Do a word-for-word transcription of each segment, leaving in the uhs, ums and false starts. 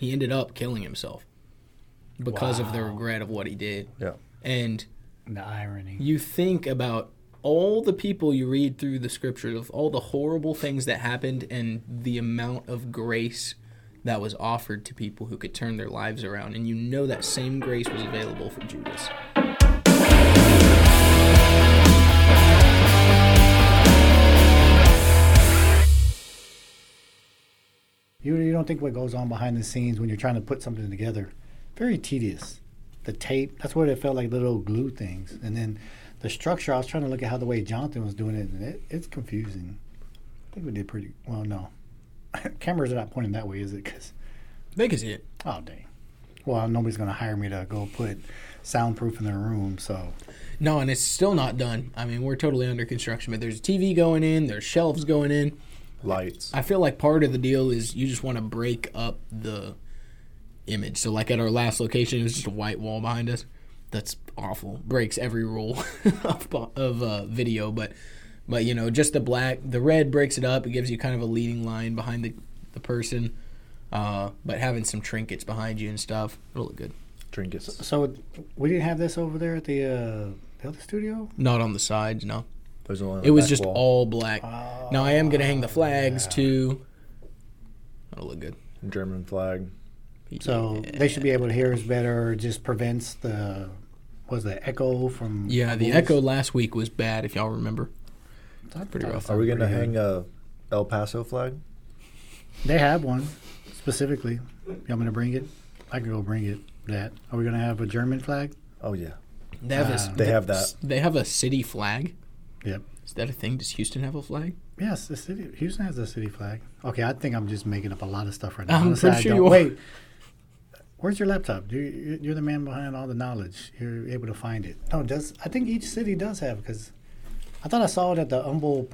he ended up killing himself because Wow. of the regret of what he did. Yeah. And The irony. you think about all the people you read through the scriptures of all the horrible things that happened and the amount of grace that was offered to people who could turn their lives around. And you know that same grace was available for Judas. You, you don't think what goes on behind the scenes when you're trying to put something together. Very tedious. The tape, that's what it felt like, little glue things. And then the structure, I was trying to look at how the way Jonathan was doing it, and it, it's confusing. I think we did pretty well. No. Cameras are not pointing that way, is it? Cause, They can see it. oh, dang. Well, nobody's going to hire me to go put soundproof in their room, so. No, and it's still not done. I mean, we're totally under construction, but there's a T V going in, there's shelves going in. Lights. I feel like part of the deal is you just want to break up the image. So, like at our last location, it was just a white wall behind us. That's awful. Breaks every rule of, of uh, video, but but you know, just the black, the red breaks it up. It gives you kind of a leading line behind the the person. Uh, but having some trinkets behind you and stuff, it'll look good. Trinkets. So we didn't have this over there at the, uh, the other studio? Not on the sides, no. There's only on It the was back just wall. all black. Oh, Now I am gonna hang the flags yeah. too. That'll look good. German flag. So Yeah. they should be able to hear us better, or just prevents the, was the echo from... Yeah, the bubbles? echo last week was bad, if y'all remember. Thought- pretty thought rough. it Are we going to pretty hang good. a El Paso flag? They have one, specifically. You want me to bring it? I can go bring it, that. Are we going to have a German flag? Oh, yeah. They have, Uh, a, They have that. They have a city flag. Yep. Is that a thing? Does Houston have a flag? Yes, the city. Houston has a city flag. Okay, I think I'm just making up a lot of stuff right now. I'm Honestly, pretty I sure don't. you are. Wait, where's your laptop? You, you're the man behind all the knowledge. You're able to find it. No, does I think each city does have, because I thought I saw it at the Humboldt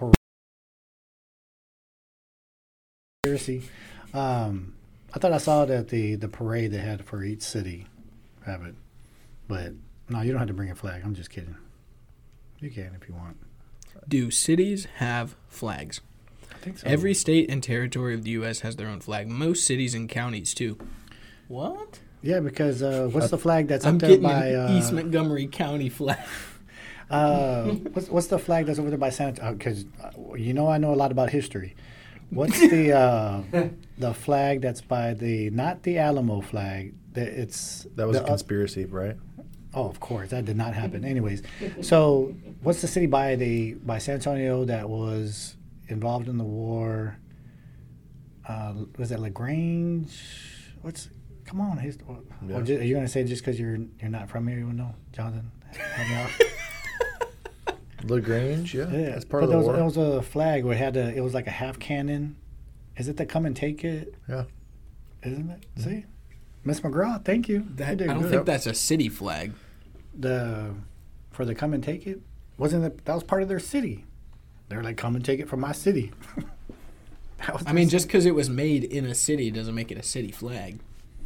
Parade. Um, I thought I saw it at the, the parade they had for each city. Have it, but no, you don't have to bring a flag. I'm just kidding. You can if you want. Do cities have flags? I think so. Every state and territory of the U S has their own flag. Most cities and counties, too. What? Yeah, because uh, what's the flag that's I'm up there getting by an uh, East Montgomery County flag. uh, what's what's the flag that's over there by Santa? Because uh, you know I know a lot about history. What's the uh, the flag that's by the not the Alamo flag? The, it's That was the, a conspiracy, right? oh, of course, that did not happen. Anyways, so what's the city by the by San Antonio that was involved in the war? Uh, was that LaGrange? What's come on? His, or, Yeah. or ju- are you going to say just because you're you're not from here, you would know, Jonathan? Help me out. LaGrange, yeah. Yeah, That's part but of the there was, war. there was a flag where it had a, it was like a half cannon. Is it the come and take it? Yeah. Isn't it? See, Miss McGraw, thank you. That, You I did don't good. think that's a city flag. the for the come and take it wasn't it, that was part of their city. They're like, come and take it from my city. That was I their mean, city. just because it was made in a city doesn't make it a city flag.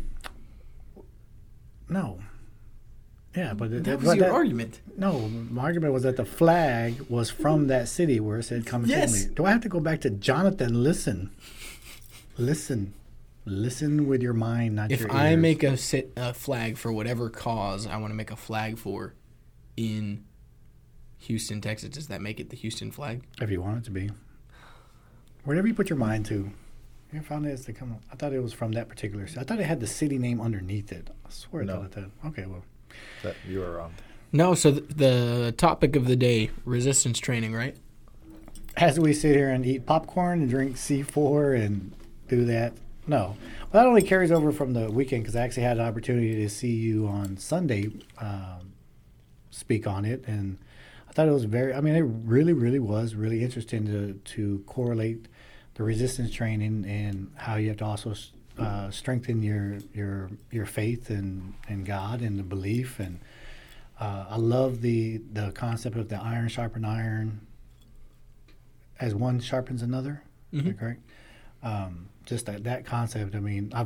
no. Yeah, but it- That but was your that- argument. No, my argument was that the flag was from that city where it said come and Yes. take me. Do I have to go back to Jonathan? Listen. Listen. Listen with your mind, not If your I ears. make a, sit, a flag for whatever cause I want to make a flag for in Houston, Texas, does that make it the Houston flag? If you want it to be. Wherever you put your mind to. You found it as to come. I thought it was from that particular city. I thought it had the city name underneath it. I swear No. I thought it did. Okay, well. That, you were wrong. No, so th- the topic of the day, resistance training, right? As we sit here and eat popcorn and drink C four and do that, no. Well, that only carries over from the weekend because I actually had an opportunity to see you on Sunday um, speak on it. And I thought it was very, I mean, it really, really was really interesting to, to correlate the resistance training and how you have to also uh, strengthen your your your faith in, in God and the belief. And uh, I love the, the concept of the iron sharpen iron as one sharpens another. Is that Mhm. correct? Um, just that, that concept. I mean, I've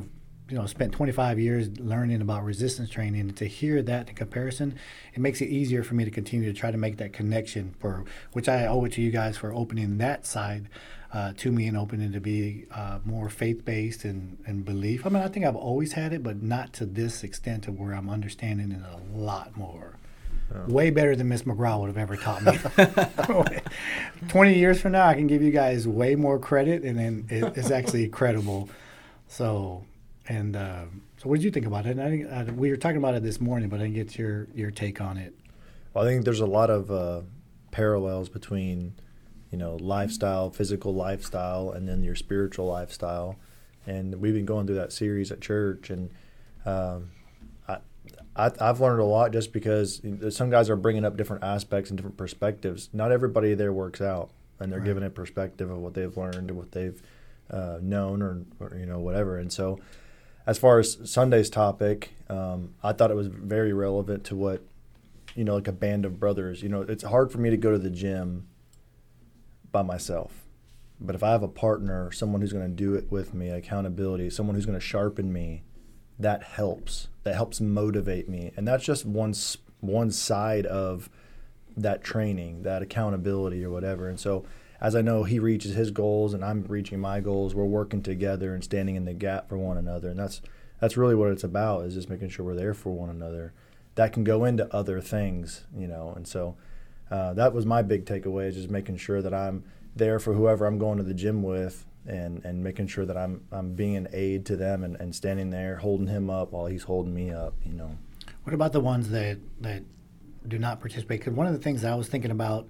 you know, spent twenty-five years learning about resistance training, and to hear that in comparison, it makes it easier for me to continue to try to make that connection, for which I owe it to you guys for opening that side uh, to me and opening to be uh, more faith-based and, and belief. I mean, I think I've always had it, but not to this extent to where I'm understanding it a lot more. Oh. Way better than Miss McGraw would have ever taught me. twenty years from now, I can give you guys way more credit, and then it, it's actually credible. So... And uh, so, what did you think about it? And I think, uh, we were talking about it this morning, but I didn't get your, your take on it. Well, I think there's a lot of uh, parallels between, you know, lifestyle, physical lifestyle, and then your spiritual lifestyle. And we've been going through that series at church, and um, I, I, I've learned a lot just because some guys are bringing up different aspects and different perspectives. Not everybody there works out, and they're right. giving a perspective of what they've learned or what they've uh, known, or, or you know, whatever. And so, as far as Sunday's topic, um, I thought it was very relevant to what, you know, like a band of brothers. You know, it's hard for me to go to the gym by myself. But if I have a partner, someone who's going to do it with me, accountability, someone who's going to sharpen me, that helps. That helps motivate me. And that's just one, one side of that training, that accountability or whatever. And so as I know he reaches his goals and I'm reaching my goals, we're working together and standing in the gap for one another. And that's that's really what it's about, is just making sure we're there for one another. That can go into other things, you know. And so uh, that was my big takeaway, is just making sure that I'm there for whoever I'm going to the gym with, and, and making sure that I'm I'm being an aid to them, and, and standing there holding him up while he's holding me up, you know. What about the ones that, that do not participate? Because one of the things I was thinking about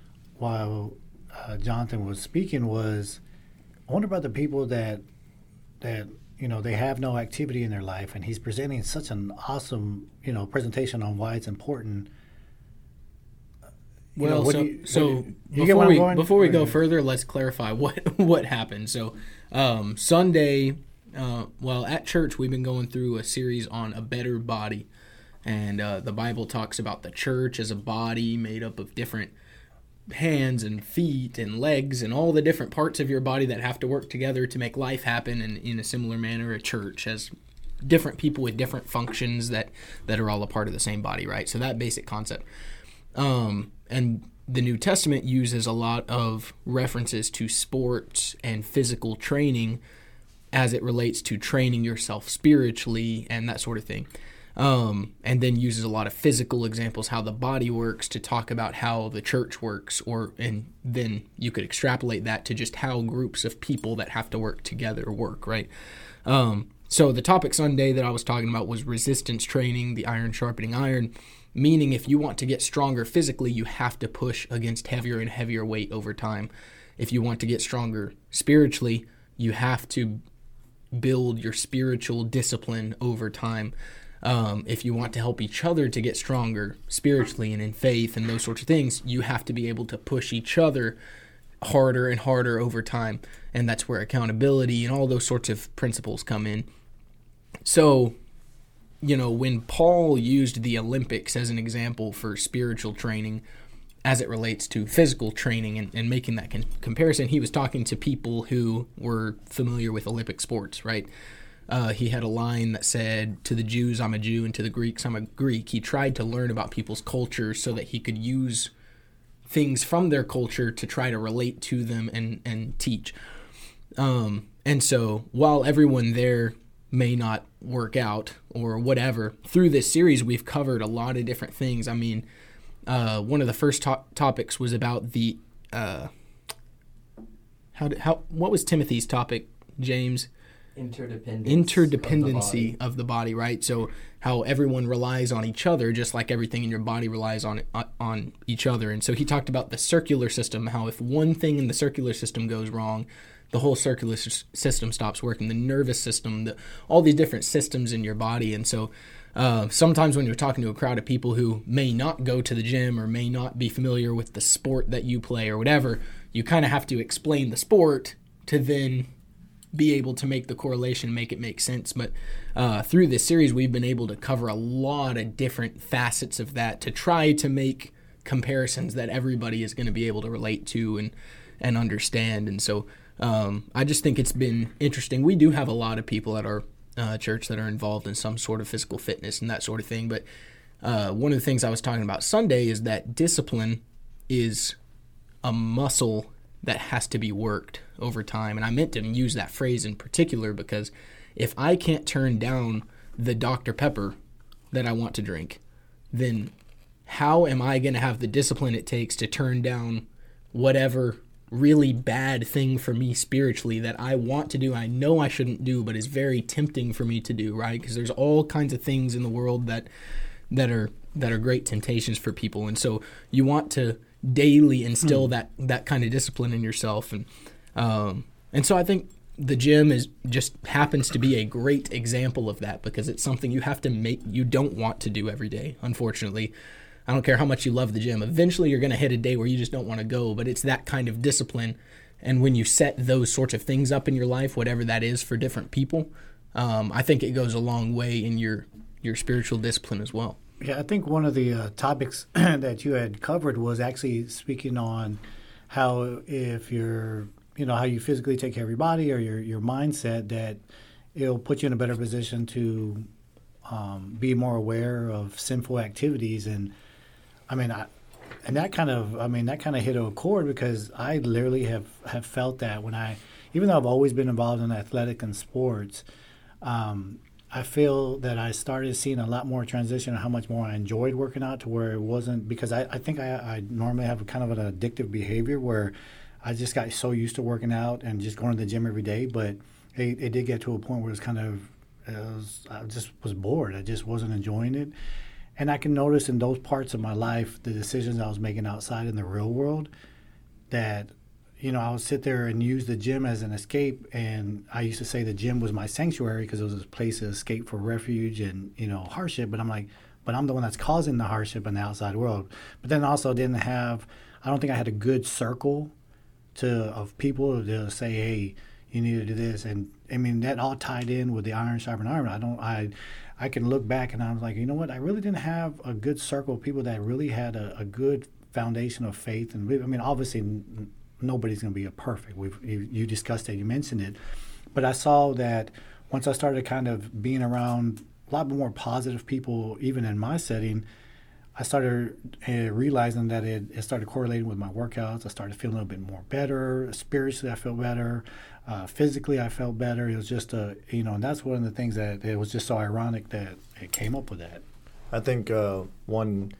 while Uh, Jonathan was speaking was, I wonder about the people that that you know they have no activity in their life, and he's presenting such an awesome you know presentation on why it's important. You well, know, so, you, so you, you before we before we go further, let's clarify what what happened. So um, Sunday, uh, well, at church we've been going through a series on a better body, and uh, the Bible talks about the church as a body made up of different hands and feet and legs and all the different parts of your body that have to work together to make life happen. And in a similar manner, a church has different people with different functions that, that are all a part of the same body, right? So that basic concept. Um, and the New Testament uses a lot of references to sports and physical training as it relates to training yourself spiritually and that sort of thing. Um, and then uses a lot of physical examples, how the body works, to talk about how the church works, or and then you could extrapolate that to just how groups of people that have to work together work, right? Um, so the topic Sunday that I was talking about was resistance training, the iron sharpening iron, meaning if you want to get stronger physically, you have to push against heavier and heavier weight over time. If you want to get stronger spiritually, you have to build your spiritual discipline over time. Um, if you want to help each other to get stronger spiritually and in faith and those sorts of things, you have to be able to push each other harder and harder over time. And that's where accountability and all those sorts of principles come in. So, you know, when Paul used the Olympics as an example for spiritual training as it relates to physical training and, and making that con- comparison, he was talking to people who were familiar with Olympic sports, right? Uh, he had a line that said, to the Jews, I'm a Jew, and to the Greeks, I'm a Greek. He tried to learn about people's cultures so that he could use things from their culture to try to relate to them and, and teach. Um, and so while everyone there may not work out or whatever, through this series we've covered a lot of different things. I mean, uh, one of the first to- topics was about the... Uh, how did, how what was Timothy's topic, James? Interdependence interdependency of the, of the body, right? So how everyone relies on each other, just like everything in your body relies on on each other. And so he talked about the circular system, how if one thing in the circular system goes wrong, the whole circular s- system stops working. The nervous system, the, all these different systems in your body. And so uh, sometimes when you're talking to a crowd of people who may not go to the gym or may not be familiar with the sport that you play or whatever, you kind of have to explain the sport to then be able to make the correlation, make it make sense. But uh, through this series, we've been able to cover a lot of different facets of that to try to make comparisons that everybody is going to be able to relate to and, and understand. And so um, I just think it's been interesting. We do have a lot of people at our uh, church that are involved in some sort of physical fitness and that sort of thing. But uh, one of the things I was talking about Sunday is that discipline is a muscle that has to be worked over time. And I meant to use that phrase in particular because if I can't turn down the Doctor Pepper that I want to drink, then how am I going to have the discipline it takes to turn down whatever really bad thing for me spiritually that I want to do, I know I shouldn't do, but is very tempting for me to do, right? Because there's all kinds of things in the world that that are that are great temptations for people. And so you want to daily instill mm. that that kind of discipline in yourself. And um, and so I think the gym is just happens to be a great example of that, because it's something you have to make, you don't want to do every day, unfortunately. I don't care how much you love the gym. Eventually you're going to hit a day where you just don't want to go, but it's that kind of discipline. And when you set those sorts of things up in your life, whatever that is for different people, um, I think it goes a long way in your, your spiritual discipline as well. Yeah, I think one of the uh, topics that you had covered was actually speaking on how if you're, you know, how you physically take care of your body or your, your mindset, that it'll put you in a better position to um, be more aware of sinful activities. And I mean, I, and that kind of, I mean, that kind of hit a chord, because I literally have, have felt that when I, even though I've always been involved in athletic and sports, um, I feel that I started seeing a lot more transition on how much more I enjoyed working out, to where it wasn't, because I, I think I, I normally have a kind of an addictive behavior where I just got so used to working out and just going to the gym every day. But it, it did get to a point where it was kind of, it was, I just was bored. I just wasn't enjoying it. And I can notice in those parts of my life, the decisions I was making outside in the real world, that, you know, I would sit there and use the gym as an escape. And I used to say the gym was my sanctuary because it was a place to escape for refuge and, you know, hardship. But I'm like, but I'm the one that's causing the hardship in the outside world. But then also didn't have, I don't think I had a good circle to of people to say, hey, you need to do this. And I mean, that all tied in with the iron sharpen iron. I don't, I, I can look back and I was like, you know what? I really didn't have a good circle of people that really had a, a good foundation of faith. And I mean, obviously, n- nobody's going to be a perfect. We've you, you discussed it, you mentioned it, but I saw that once I started kind of being around a lot more positive people, even in my setting, I started uh, realizing that it, it started correlating with my workouts. I started feeling a little bit more better. Spiritually, I felt better. Uh, physically, I felt better. It was just a, you know, and that's one of the things that it was just so ironic that it came up with that. I think uh, one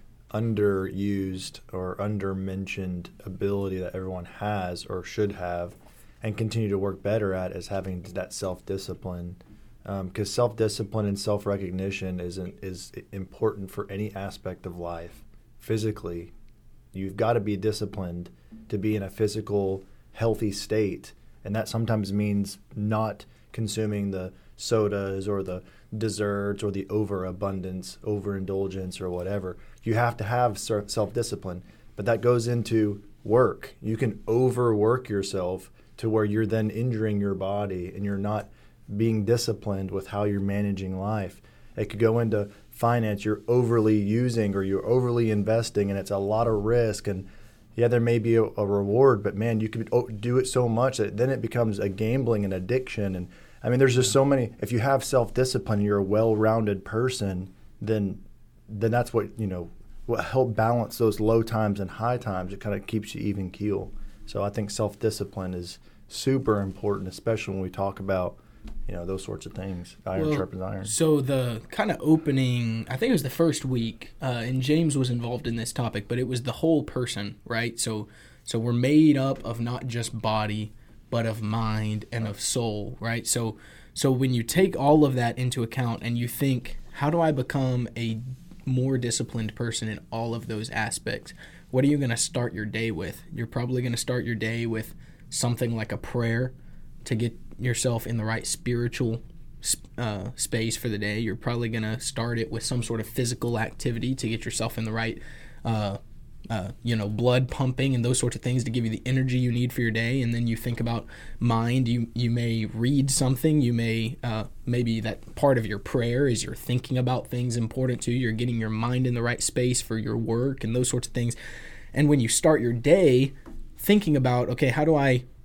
underused or undermentioned ability that everyone has or should have and continue to work better at is having that self-discipline. Because um, self-discipline and self-recognition isn't is important for any aspect of life. Physically, you've got to be disciplined to be in a physical, healthy state, and that sometimes means not consuming the sodas or the desserts or the overabundance, overindulgence, or whatever. You have to have self-discipline, but that goes into work. You can overwork yourself to where you're then injuring your body and you're not being disciplined with how you're managing life. It could go into finance. You're overly using or you're overly investing, and it's a lot of risk. And yeah, there may be a, a reward, but man, you could do it so much that then it becomes a gambling and addiction. And I mean, there's just so many. If you have self-discipline, and you're a well-rounded person, then then that's what, you know, what help balance those low times and high times. It kind of keeps you even keel. So I think self-discipline is super important, especially when we talk about, you know, those sorts of things. Iron well, sharpens iron. So the kind of opening, I think it was the first week, uh, and James was involved in this topic, but it was the whole person, right? So, so we're made up of not just body, but of mind and of soul, right? So, so when you take all of that into account and you think, how do I become a more disciplined person in all of those aspects? What are you going to start your day with? You're probably going to start your day with something like a prayer to get yourself in the right spiritual uh, space for the day. You're probably going to start it with some sort of physical activity to get yourself in the right, uh, uh, you know, blood pumping and those sorts of things to give you the energy you need for your day. And then you think about mind. You you may read something. You may, uh, maybe that part of your prayer is you're thinking about things important to you. You're getting your mind in the right space for your work and those sorts of things. And when you start your day thinking about, okay, how do I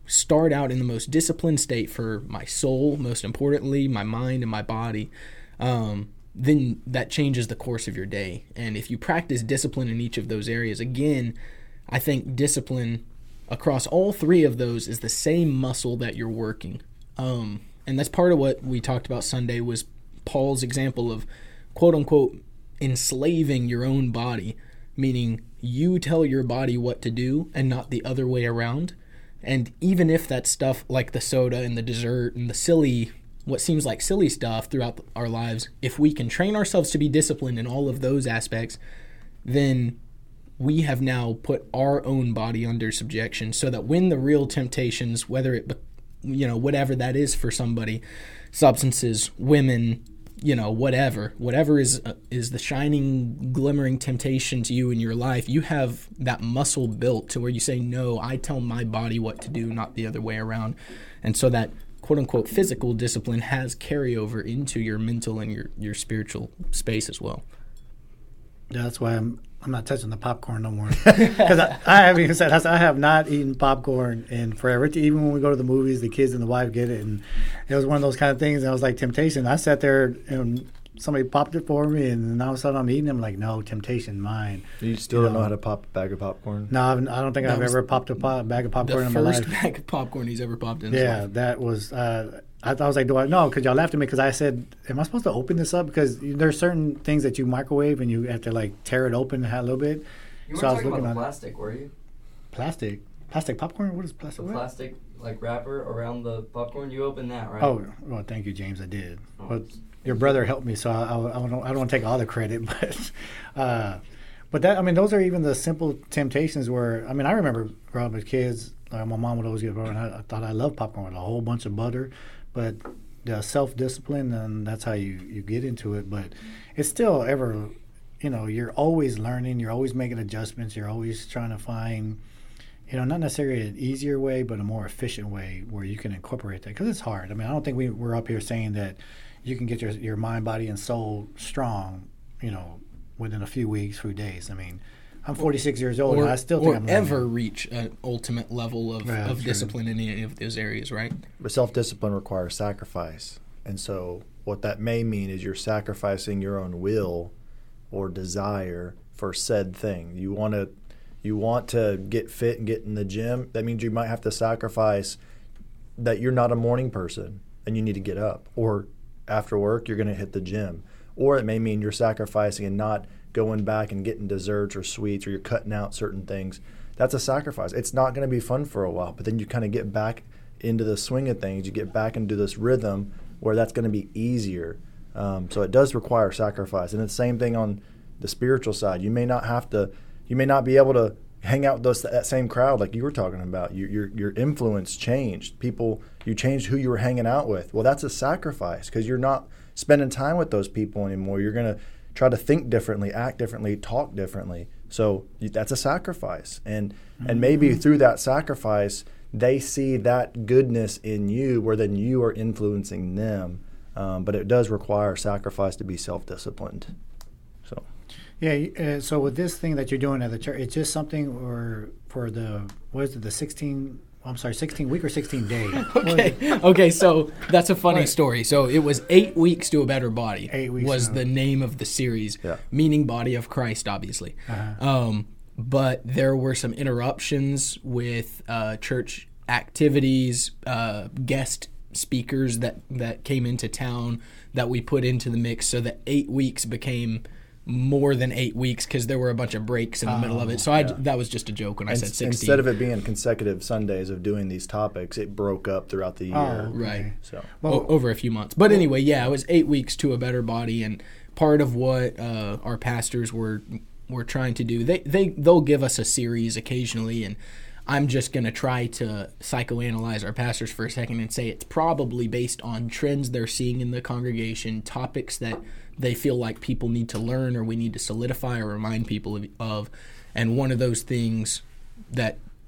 start out in the most disciplined state for my soul, most importantly, my mind and my body, um, then that changes the course of your day. And if you practice discipline in each of those areas, again, I think discipline across all three of those is the same muscle that you're working. Um, and that's part of what we talked about Sunday was Paul's example of, quote unquote, enslaving your own body, meaning you tell your body what to do and not the other way around. And even if that stuff like the soda and the dessert and the silly, what seems like silly stuff throughout our lives, if we can train ourselves to be disciplined in all of those aspects, then we have now put our own body under subjection so that when the real temptations, whether it, you know, whatever that is for somebody, substances, women, you know, whatever, whatever is uh, is the shining, glimmering temptation to you in your life, you have that muscle built to where you say, no, I tell my body what to do, not the other way around. And so that quote-unquote physical discipline has carryover into your mental and your, your spiritual space as well. Yeah, that's why I'm I'm not touching the popcorn no more. Because I, I haven't even said, I have not eaten popcorn in forever. Even when we go to the movies, the kids and the wife get it. And it was one of those kind of things. And it was like temptation. I sat there and somebody popped it for me. And then all of a sudden I'm eating it. I'm like, no, temptation, mine. You still you don't know? know how to pop a bag of popcorn? No, I've, I don't think That I've was ever popped a pop, bag of popcorn in The my life. first bag of popcorn he's ever popped in his Yeah, life. that was. Uh, I, I was like, do I no? Because y'all laughed at me because I said, am I supposed to open this up? Because there's certain things that you microwave and you have to like tear it open a little bit. You weren't So I was talking looking about at the plastic, were you? Plastic, plastic popcorn. What is The plastic? What? plastic like wrapper around the popcorn. You opened that, right? Oh, well, thank you, James. I did. Oh. But your brother helped me, so I, I, I don't. I don't want to take all the credit, but. Uh, But that, I mean, those are even the simple temptations where, I mean, I remember growing up as kids, like my mom would always get, and I, I thought I loved popcorn with a whole bunch of butter, but the self-discipline, and that's how you, you get into it. But it's still ever, you know, you're always learning, you're always making adjustments, you're always trying to find, you know, not necessarily an easier way, but a more efficient way where you can incorporate that. Because it's hard. I mean, I don't think we, we're up here saying that you can get your, your mind, body, and soul strong, you know, within a few weeks, few days. I mean, I'm forty-six years old, Or, and I still think or I'm learning. ever reach an ultimate level of, Yeah, of true. discipline in any of those areas, right? But self-discipline requires sacrifice. And so what that may mean is you're sacrificing your own will or desire for said thing. You want to you want to get fit and get in the gym. That means you might have to sacrifice that you're not a morning person and you need to get up. Or after work, you're going to hit the gym. Or it may mean you're sacrificing and not going back and getting desserts or sweets, or you're cutting out certain things. That's a sacrifice. It's not going to be fun for a while, but then you kind of get back into the swing of things. You get back into this rhythm where that's going to be easier. Um, so it does require sacrifice. And it's the same thing on the spiritual side. You may not have to, you may not be able to hang out with those, that same crowd like you were talking about. You, your your influence changed. People, you changed who you were hanging out with. Well, that's a sacrifice because you're not spending time with those people anymore. You're going to try to think differently, act differently, talk differently. So that's a sacrifice. And mm-hmm. and maybe through that sacrifice, they see that goodness in you where then you are influencing them. Um, but it does require sacrifice to be self-disciplined. So, Yeah, uh, so with this thing that you're doing at the church, it's just something or for the, what is it, the sixteen, I'm sorry, sixteen week or sixteen day? Okay, okay. So that's a funny Right. story. So it was eight weeks to a better body. Eight weeks was to- the name of the series, Yeah. meaning body of Christ, obviously. Uh-huh. Um, but there were some interruptions with uh, church activities, uh, guest speakers that that came into town that we put into the mix, so that eight weeks became more than eight weeks because there were a bunch of breaks in the middle of it. So I, yeah. that was just a joke when I and said s- sixteen. instead of it being consecutive Sundays of doing these topics, it broke up throughout the year. Oh, Right. So Well, O- over a few months. But anyway, yeah, it was eight weeks to a better body, and part of what uh, our pastors were were trying to do, they they they'll give us a series occasionally, and I'm just gonna try to psychoanalyze our pastors for a second and say it's probably based on trends they're seeing in the congregation, topics that they feel like people need to learn or we need to solidify or remind people of, of. And one of those things that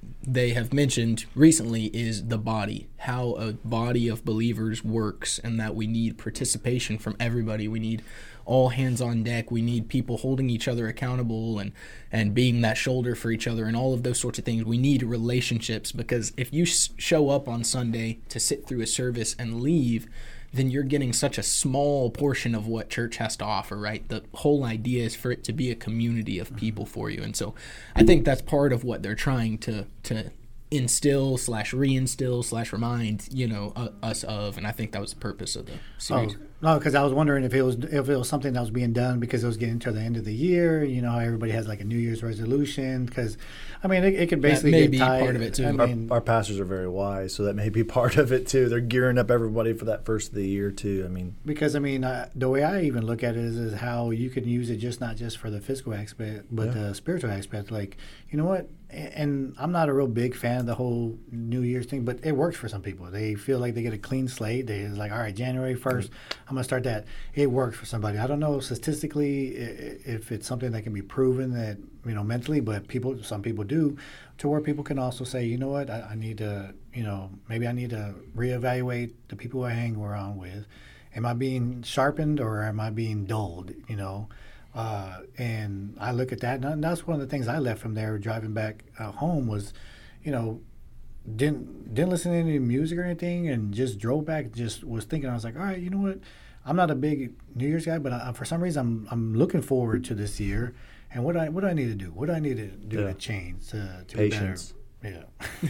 they have mentioned recently is the body, how a body of believers works, and that we need participation from everybody. We need all hands on deck. We need people holding each other accountable and, and being that shoulder for each other and all of those sorts of things. We need relationships, because if you sh- show up on Sunday to sit through a service and leave, then you're getting such a small portion of what church has to offer, right? The whole idea is for it to be a community of people for you. And so I think that's part of what they're trying to to instill slash reinstill slash remind, you know, uh, us of. And I think that was the purpose of the series. Oh, no, because I was wondering if it was if it was something that was being done because it was getting to the end of the year. You know, how everybody has like a New Year's resolution. Because, I mean, it, it could basically that may get be tied. part of it too. I Our, mean, our pastors are very wise, so that may be part of it too. They're gearing up everybody for that first of the year too. I mean, because I mean, uh, the way I even look at it is, is how you can use it just not just for the physical aspect, but Yeah. the spiritual aspect. Like, you know what? And I'm not a real big fan of the whole New Year's thing, but it works for some people. They feel like they get a clean slate. They it's like, all right, January first, I'm gonna start that. It works for somebody. I don't know statistically if it's something that can be proven that, you know, mentally, but people, some people do, to where people can also say, you know what, I, I need to, you know, maybe I need to reevaluate the people I hang around with. Am I being sharpened or am I being dulled? You know. Uh, and I look at that, and that's one of the things I left from there driving back uh, home was, you know, didn't didn't listen to any music or anything, and just drove back. Just was thinking, I was like, all right, you know what? I'm not a big New Year's guy, but I, for some reason, I'm I'm looking forward to this year. And what do I what do I need to do? What do I need to do Yeah. to change to, to patience. be better?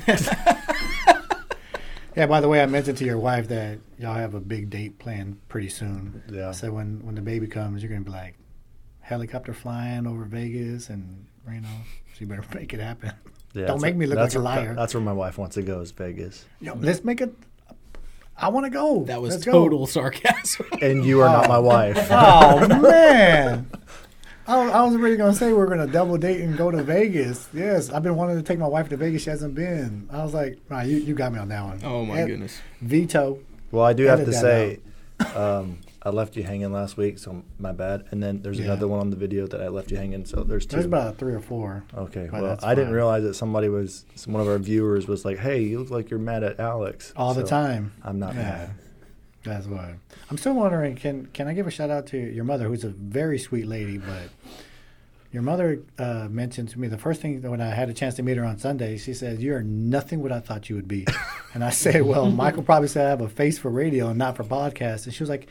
Yeah. Yeah, by the way, I mentioned to your wife that y'all have a big date planned pretty soon. Yeah. So when, when the baby comes, you're going to be like, helicopter flying over Vegas, and, you know, she better make it happen. Yeah, Don't that's make where- me look that's like a where- liar. That's where my wife wants to go, is Vegas. Yo, let's make it. I want to go. That was Let's total go. sarcasm. And you are not my wife. Oh, man. I was, I was really going to say we're going to double date and go to Vegas. Yes, I've been wanting to take my wife to Vegas. She hasn't been. I was like, nah, you, you got me on that one. Oh, my Ed- goodness. Veto. Well, I do have Edit to that say, um, I left you hanging last week, so my bad. And then there's Yeah. another one on the video that I left you hanging, so there's two. There's about three or four. Okay, but well, that's I didn't fine. realize that somebody was, one of our viewers was like, hey, you look like you're mad at Alex. All the So, time. I'm not Yeah. mad. That's why. I'm still wondering, can can I give a shout out to your mother, who's a very sweet lady, but your mother uh, mentioned to me the first thing when I had a chance to meet her on Sunday, she said, you are nothing what I thought you would be. And I said, well, Michael probably said I have a face for radio and not for podcasts. And she was like,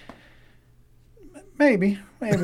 maybe, maybe.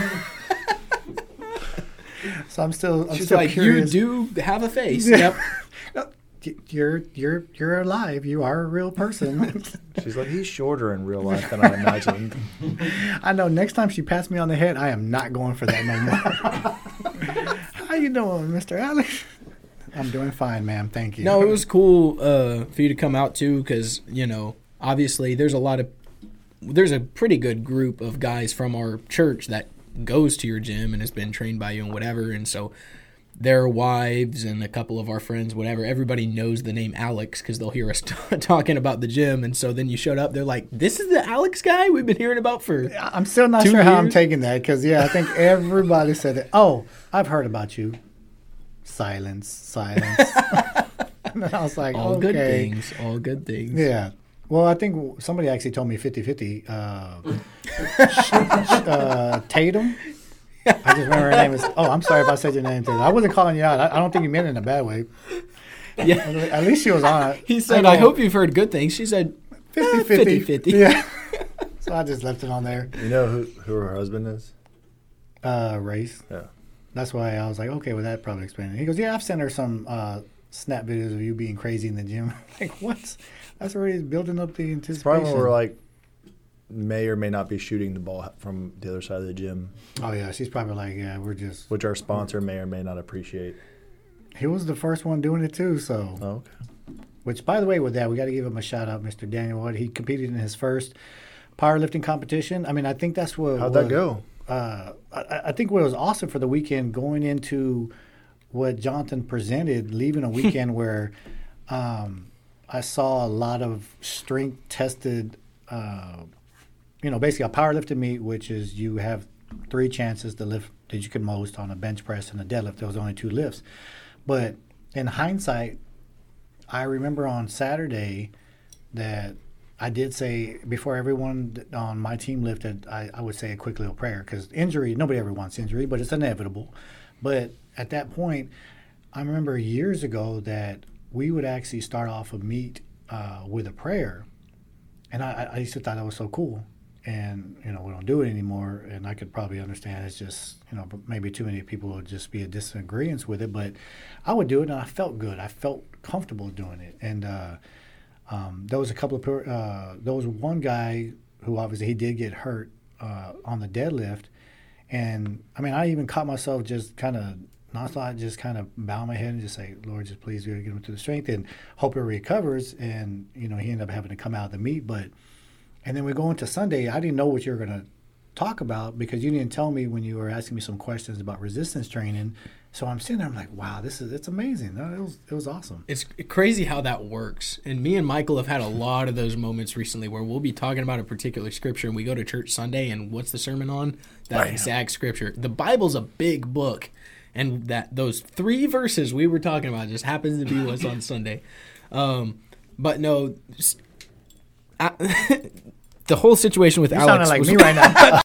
So I'm still, I'm She's still like, curious. you do have a face. Yeah. Yep. No, You're you're you're alive. You are a real person. She's like, he's shorter in real life than I imagined. I know. Next time she pats me on the head, I am not going for that no more. How you doing, Mister Alex? I'm doing fine, ma'am. Thank you. No, it was cool uh, for you to come out too, because you know, obviously, there's a lot of, there's a pretty good group of guys from our church that goes to your gym and has been trained by you and whatever, and so their wives and a couple of our friends, whatever, everybody knows the name Alex because they'll hear us t- talking about the gym, and so then you showed up, they're like, "This is the Alex guy we've been hearing about for." I'm still not Two sure how I'm years? taking that because yeah, I think everybody said that. Oh, I've heard about you. Silence, silence. And then I was like, All okay. good things, all good things. Yeah. Well, I think somebody actually told me fifty-fifty. Uh, uh, Tatum. I just remember her name is. Oh, I'm sorry if I said your name, Tatum. I wasn't calling you out. I, I don't think you meant it in a bad way. Yeah. At least she was on it. He said, "I hope you've heard good things." She said, fifty-fifty. fifty-fifty. Yeah. So I just left it on there. You know who, who her husband is? Uh, race. Yeah. That's why I was like, okay, well, that probably explains it. He goes, yeah, I've sent her some uh, snap videos of you being crazy in the gym. Like, what? That's already building up the It's anticipation. probably when we're like, may or may not be shooting the ball from the other side of the gym, Oh, yeah. She's probably like, yeah, we're just. which our sponsor may or may not appreciate. He was the first one doing it, too, so. Oh, okay. Which, by the way, with that, we got to give him a shout out, Mister Daniel Wood. He competed in his first powerlifting competition. I mean, I think that's what. How'd what, that go? Uh, I, I think what was awesome for the weekend going into what Jonathan presented, leaving a weekend where um, I saw a lot of strength tested, uh, you know, basically a powerlifting meet, which is you have three chances to lift that you can most on a bench press and a deadlift. There was only two lifts. But in hindsight, I remember on Saturday that I did say, before everyone on my team lifted, I, I would say a quick little prayer, because injury, nobody ever wants injury, but it's inevitable. But at that point, I remember years ago that we would actually start off a meet uh, with a prayer. And I, I used to thought that was so cool. And, you know, we don't do it anymore. And I could probably understand it's just, you know, maybe too many people would just be a disagreement with it. But I would do it, and I felt good. I felt comfortable doing it. And uh, um, there was a couple of, uh, there was one guy who obviously he did get hurt uh, on the deadlift. And, I mean, I even caught myself just kind of, not just kind of bow my head and just say, Lord, just please get him to the strength and hope he recovers. And, you know, he ended up having to come out of the meet. But, and then we go into Sunday, I didn't know what you were going to talk about because you didn't tell me when you were asking me some questions about resistance training. So I'm sitting there, I'm like, wow, this is, it's amazing. It was, it was awesome. It's crazy how that works. And me and Michael have had a lot of those moments recently where we'll be talking about a particular scripture and we go to church Sunday and what's the sermon on? That Right. exact scripture. The Bible's a big book. And that those three verses we were talking about just happens to be what's on Sunday. Um, but no, s- I, the whole situation with You Alex sounded like was, me right now.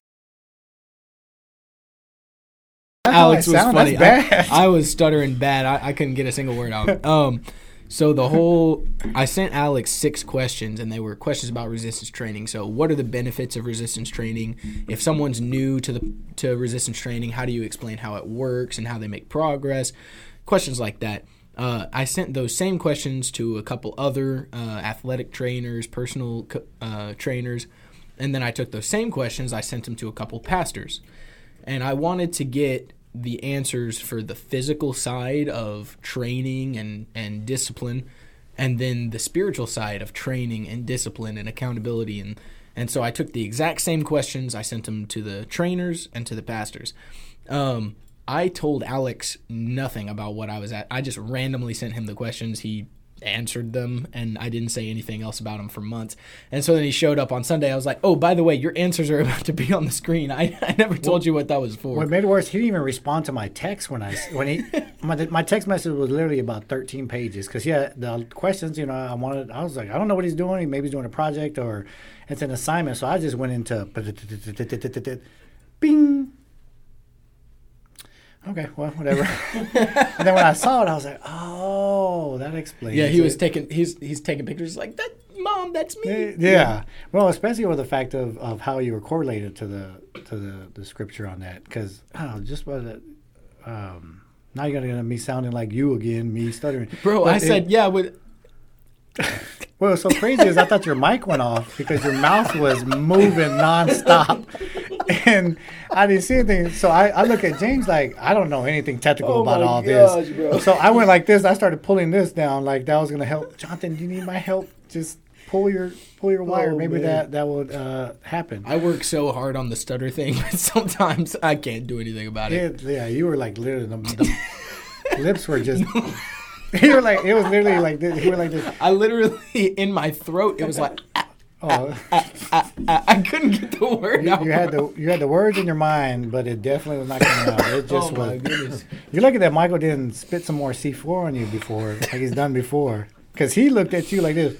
Alex That's was how I sound. funny. That's bad. I, I was stuttering bad. I, I couldn't get a single word out. Um, so the whole, I sent Alex six questions, and they were questions about resistance training. So, what are the benefits of resistance training? If someone's new to the to resistance training, how do you explain how it works and how they make progress? Questions like that. Uh, I sent those same questions to a couple other uh, athletic trainers, personal uh, trainers, and then I took those same questions. I sent them to a couple pastors, and I wanted to get the answers for the physical side of training and, and discipline, and then the spiritual side of training and discipline and accountability. And, and so I took the exact same questions. I sent them to the trainers and to the pastors. Um, I told Alex nothing about what I was at. I just randomly sent him the questions. He answered them, and I didn't say anything else about him for months. And so then he showed up on Sunday. I was like, oh, by the way, your answers are about to be on the screen. I, I never told you what that was for. What made it worse, he didn't even respond to my text when I when he my my text message was literally about thirteen pages because yeah, the questions, you know, I wanted. I was like, I don't know what he's doing. Maybe he's doing a project or it's an assignment. So I just went into bing. Okay, well, whatever. And then when I saw it, I was like, oh, that explains. Yeah, he it. was taking he's he's taking pictures like that. Mom, that's me. Yeah. Well, especially with the fact of, of how you were correlated to the to the, the scripture on that, because oh, just by the um, now you're gonna get me sounding like you again, me stuttering, Bro, But I it- said yeah. With What was so crazy is I thought your mic went off because your mouth was moving nonstop, and I didn't see anything. So I, I look at James like I don't know anything technical Oh about my all gosh, this. bro. So I went like this. I started pulling this down like that was gonna help. Jonathan, do you need my help? Just pull your pull your wire. Oh, Maybe man. that that would uh, happen. I work so hard on the stutter thing, but sometimes I can't do anything about it. Yeah, yeah, you were like literally the, the lips were just. You were like it was literally like this. You were like this. I literally in my throat. It was like ah, Oh, ah, ah, I couldn't get the word you, out. you had bro. the you had the words in your mind, but it definitely was not coming out. It just Oh my was. goodness. You're lucky that Michael didn't spit some more C four on you before, like he's done before, because he looked at you like this.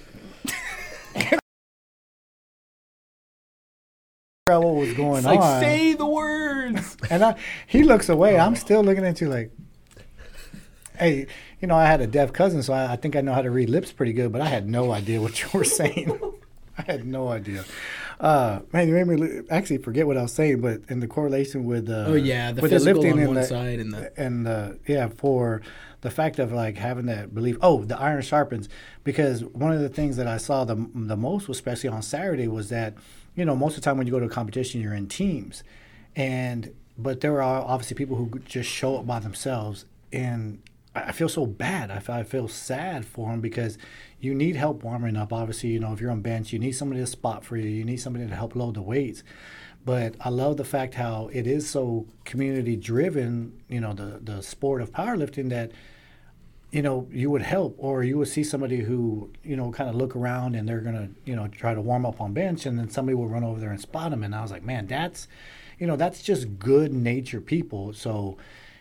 What was going It's like on? say the words. And I, he looks away. I'm still looking at you like, hey, you know, I had a deaf cousin, so I, I think I know how to read lips pretty good, but I had no idea what you were saying. I had no idea. Uh, man, you made me li- actually forget what I was saying, but in the correlation with uh, Oh yeah, the with physical on and one the, side and the and uh, yeah, for the fact of like having that belief. Oh, the iron sharpens, because one of the things that I saw the the most, especially on Saturday, was that you know most of the time when you go to a competition, you're in teams, and but there are obviously people who just show up by themselves, and I I feel so bad. I feel, I feel sad for them because you need help warming up. Obviously, you know if you're on bench, you need somebody to spot for you. You need somebody to help load the weights. But I love the fact how it is so community driven, you know, the, the sport of powerlifting that, you know, you would help, or you would see somebody who, you know, kind of look around and they're going to, you know, try to warm up on bench, and then somebody will run over there and spot them. And I was like, man, that's, you know, that's just good nature people. So,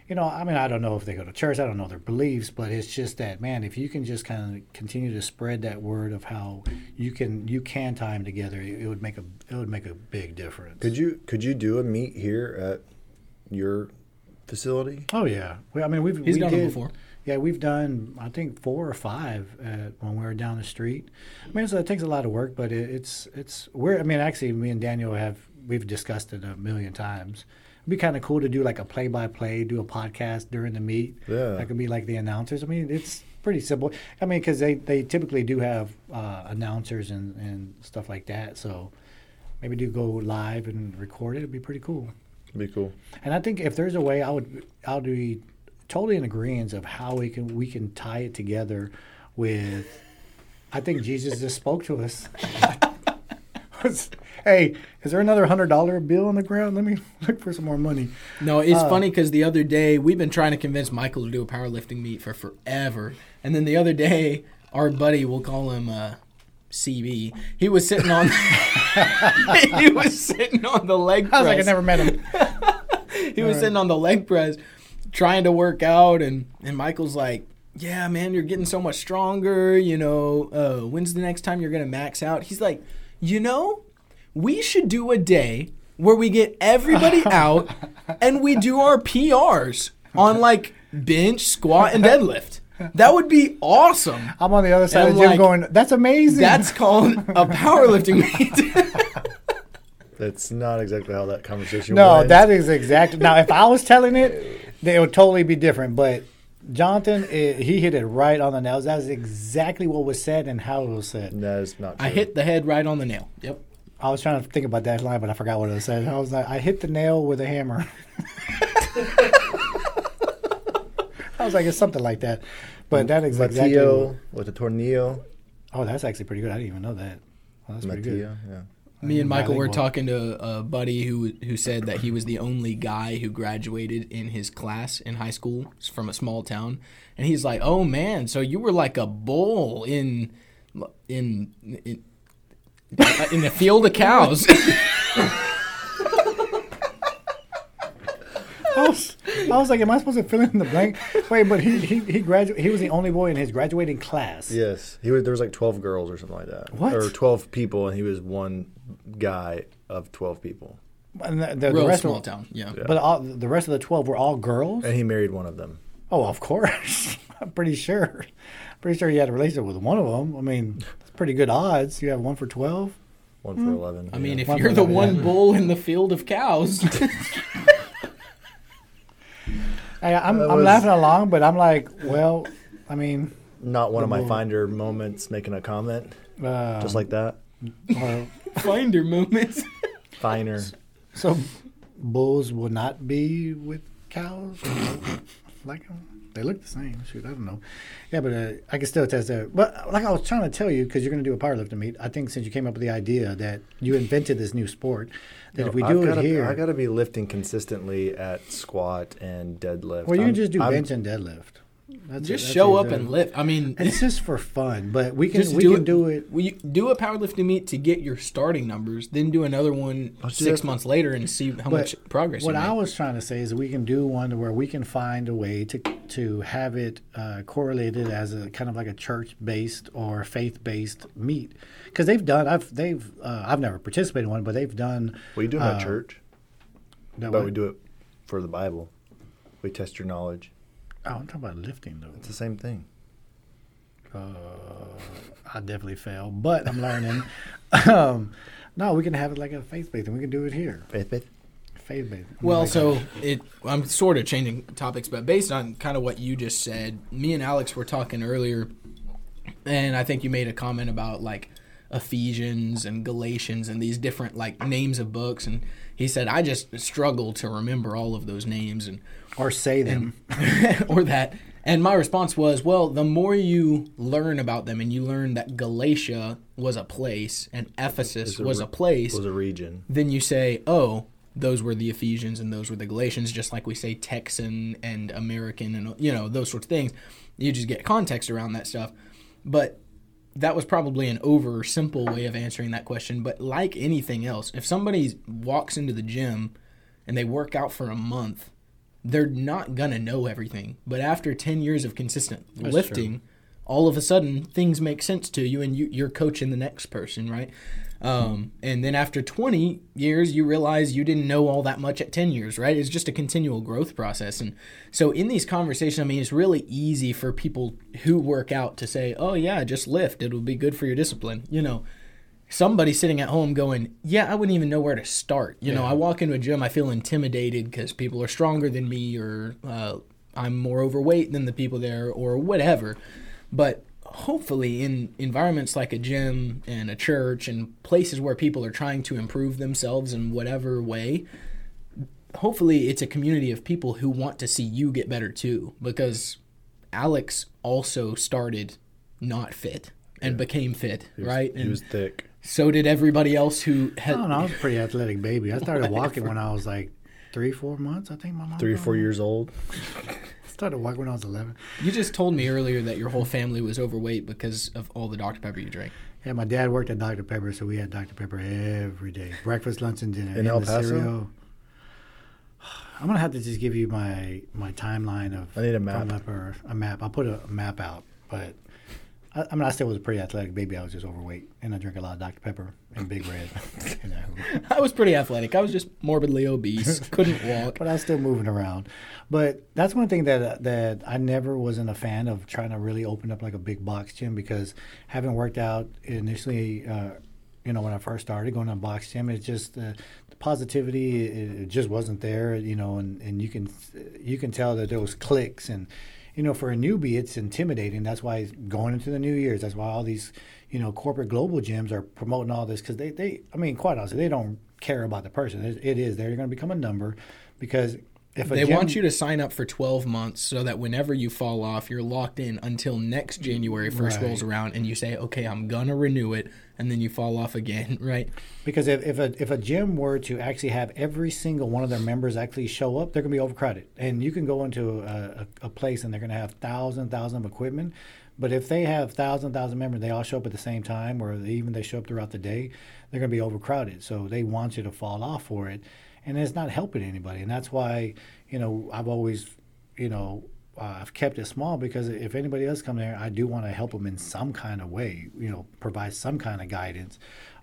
you know, I mean, I don't know if they go to church, I don't know their beliefs, but it's just that, man, if you can just kind of continue to spread that word of how you can you can tie them together, it would make a it would make a big difference. Could you could you do a meet here at your facility? Oh yeah, well, I mean, we've He's we done did, it before. Yeah, we've done I think four or five uh, when we were down the street. I mean, so it takes a lot of work, but it, it's it's we're I mean, actually, me and Daniel have we've discussed it a million times. It'd be kind of cool to do like a play-by-play, do a podcast during the meet. Yeah. That could be like the announcers. I mean, it's pretty simple. I mean, because they, they typically do have uh, announcers and, and stuff like that. So maybe do go live and record it. It'd be pretty cool. Be cool. And I think if there's a way, I would I would be totally in agreement of how we can we can tie it together with. I think Jesus just spoke to us. Hey, is there another hundred dollar bill on the ground? Let me look for some more money. No, it's Uh, funny because the other day we've been trying to convince Michael to do a powerlifting meet for forever, and then the other day our buddy, we'll call him uh, C B, he was sitting on he was sitting on the leg press. I was like, I never met him. He was sitting on the leg press trying to work out, and, and Michael's like, yeah, man, you're getting so much stronger. You know, uh, when's the next time you're going to max out? He's like, you know, we should do a day where we get everybody out and we do our P Rs on like bench, squat, and deadlift. That would be awesome. I'm on the other side And of the gym like, going, that's amazing. That's called a powerlifting meet. That's not exactly how that conversation no, went. that is exactly. Now, if I was telling it, then it would totally be different. But Jonathan, it, he hit it right on the nails. That is exactly what was said and how it was said. That is not true. I hit the head right on the nail. Yep. I was trying to think about that line, but I forgot what it said. I was like, I hit the nail with a hammer. I was like, it's something like that. But that is exactly. Matillo with a tornillo. Oh, that's actually pretty good. I didn't even know that. Oh, that's pretty good. Matillo, yeah. Me and Michael were Bilingual. talking to a buddy who who said that he was the only guy who graduated in his class in high school from a small town, and he's like, "Oh man, so you were like a bull in in in, in the field of cows." I was, I was like, am I supposed to fill in the blank? Wait, but he he he graduated. He was the only boy in his graduating class. Yes, he was. There was like twelve girls or something like that. What? Or twelve people, and he was one guy of twelve people. And the, the, the Real rest small of, town, yeah. Yeah. But all, the rest of the twelve were all girls. And he married one of them. Oh, of course. I'm pretty sure. Pretty sure he had a relationship with one of them. I mean, it's pretty good odds. You have one for twelve. One for eleven. I mean, yeah. if One you're for the eleven, one yeah. bull in the field of cows, I, I'm That I'm was- laughing along, but I'm like, well, I mean, not one of my Bull. finder moments making a comment uh, just like that. or- finder moments. Finer. so bulls will not be with cows. Like they look the same. Shoot, I don't know. Yeah, but uh, I can still test that. But like I was trying to tell you, because you're going to do a powerlifting meet. I think since you came up with the idea that you invented this new sport, that if we do I've it gotta, here, I got to be lifting consistently at squat and deadlift. well, you I'm- can just do I'm- bench and deadlift. That's Just it. That's show what up you're and doing. lift. I mean, It's just for fun, but we can just we do can it. do it. We do a powerlifting meet to get your starting numbers, then do another one Let's do six that. months later and see how But much progress What you I make. was trying to say is we can do one where we can find a way to to have it uh, correlated as a kind of like a church based or faith based meet, because they've done. I've they've uh, I've never participated in one, but they've done. We do it uh, at church, that but one. we do it for the Bible. We test your knowledge. Oh, I'm talking about lifting though. It's the same thing. Uh, I definitely fail, but I'm learning. um, no, we can have it like a faith based, and we can do it here. Faith, faith. Faith based. Well, so it. I'm sort of changing topics, but based on kind of what you just said, me and Alex were talking earlier, and I think you made a comment about like Ephesians and Galatians and these different like names of books, and he said I just struggle to remember all of those names and or say them. or that. And my response was, well, the more you learn about them and you learn that Galatia was a place and Ephesus It's a was re- a place, Was a region. then you say, oh, those were the Ephesians and those were the Galatians, just like we say Texan and American and, you know, those sorts of things. You just get context around that stuff. But that was probably an over simple way of answering that question. But like anything else, if somebody walks into the gym and they work out for a month they're not going to know everything. But after ten years of consistent That's lifting, true. all of a sudden things make sense to you and you, you're coaching the next person, right? Um, and then after twenty years, you realize you didn't know all that much at ten years, right? It's just a continual growth process. And so in these conversations, I mean, it's really easy for people who work out to say, oh, yeah, just lift. It'll be good for your discipline. You know, somebody sitting at home going, yeah, I wouldn't even know where to start. You know, Yeah. I walk into a gym, I feel intimidated because people are stronger than me or uh, I'm more overweight than the people there or whatever. But hopefully in environments like a gym and a church and places where people are trying to improve themselves in whatever way, hopefully it's a community of people who want to see you get better too, because Alex also started not fit and Yeah. became fit, He was, right? He And was thick. so did everybody else who I had. don't know. I was a pretty athletic baby. I started walking when I was like three, four months. I think my mom. Three or told four me. years old. Started walking when I was eleven. You just told me earlier that your whole family was overweight because of all the Doctor Pepper you drank. Yeah, my dad worked at Doctor Pepper, so we had Doctor Pepper every day, breakfast, lunch, and dinner. In And El the Paso? cereal. I'm gonna have to just give you my my timeline of. I need a map. growing up or a map. I'll put a map out, but I, I mean, I still was a pretty athletic baby. I was just overweight, and I drank a lot of Doctor Pepper and Big Red. You know. I was pretty athletic. I was just morbidly obese, couldn't walk. But I was still moving around. But that's one thing that that I never wasn't a fan of, trying to really open up like a big box gym, because having worked out initially, uh, you know, when I first started going to a box gym, it's just uh, the positivity, it, it just wasn't there, you know, and, and you can you can tell that there was clicks, and you know, for a newbie, it's intimidating. That's why going into the New Year's, that's why all these, you know, corporate global gyms are promoting all this, because they, they, I mean, quite honestly, they don't care about the person. It, it is, they're going to become a number, because if a They gym, want you to sign up for twelve months so that whenever you fall off, you're locked in until next January first Right. rolls around and you say, okay, I'm going to renew it, and then you fall off again, right? because if, if a if a gym were to actually have every single one of their members actually show up, they're going to be overcrowded. And you can go into a, a, a place and they're going to have thousand thousand of equipment, but if they have thousand thousand members, they all show up at the same time, or even they show up throughout the day, they're going to be overcrowded. So they want you to fall off for it, and it's not helping anybody. And that's why, you know, I've always, you know, uh, I've kept it small, because if anybody else come there, I do want to help them in some kind of way, you know, provide some kind of guidance,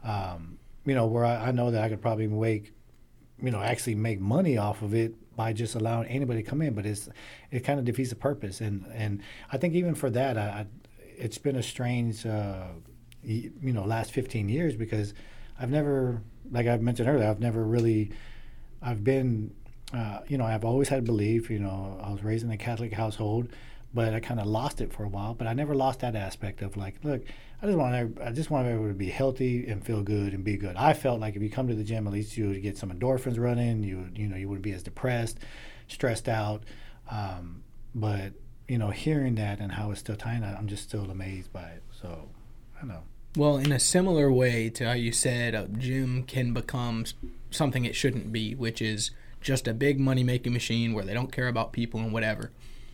um, you know, where I, I know that I could probably make, you know, actually make money off of it by just allowing anybody to come in, but it's it kind of defeats the purpose. And and I think even for that, I, I it's been a strange, uh, y- you know, last fifteen years, because I've never, like I mentioned earlier, I've never really, I've been, uh, you know, I've always had belief. You know, I was raised in a Catholic household, but I kind of lost it for a while. But I never lost that aspect of like, look, I just want every- I just want everyone to be healthy and feel good and be good. I felt like if you come to the gym, at least you would get some endorphins running. You would, you know, you wouldn't be as depressed, stressed out. Um, but you know, hearing that and how it's still tiny, I'm just still amazed by it. So I don't know. Well, in a similar way to how you said a gym can become s- something it shouldn't be, which is just a big money-making machine where they don't care about people and whatever.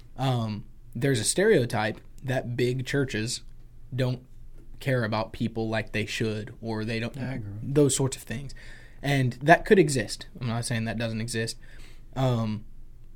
Um, there's a stereotype that big churches don't care about people like they should, or they don't, I agree. those sorts of things. And that could exist. I'm not saying that doesn't exist. Um,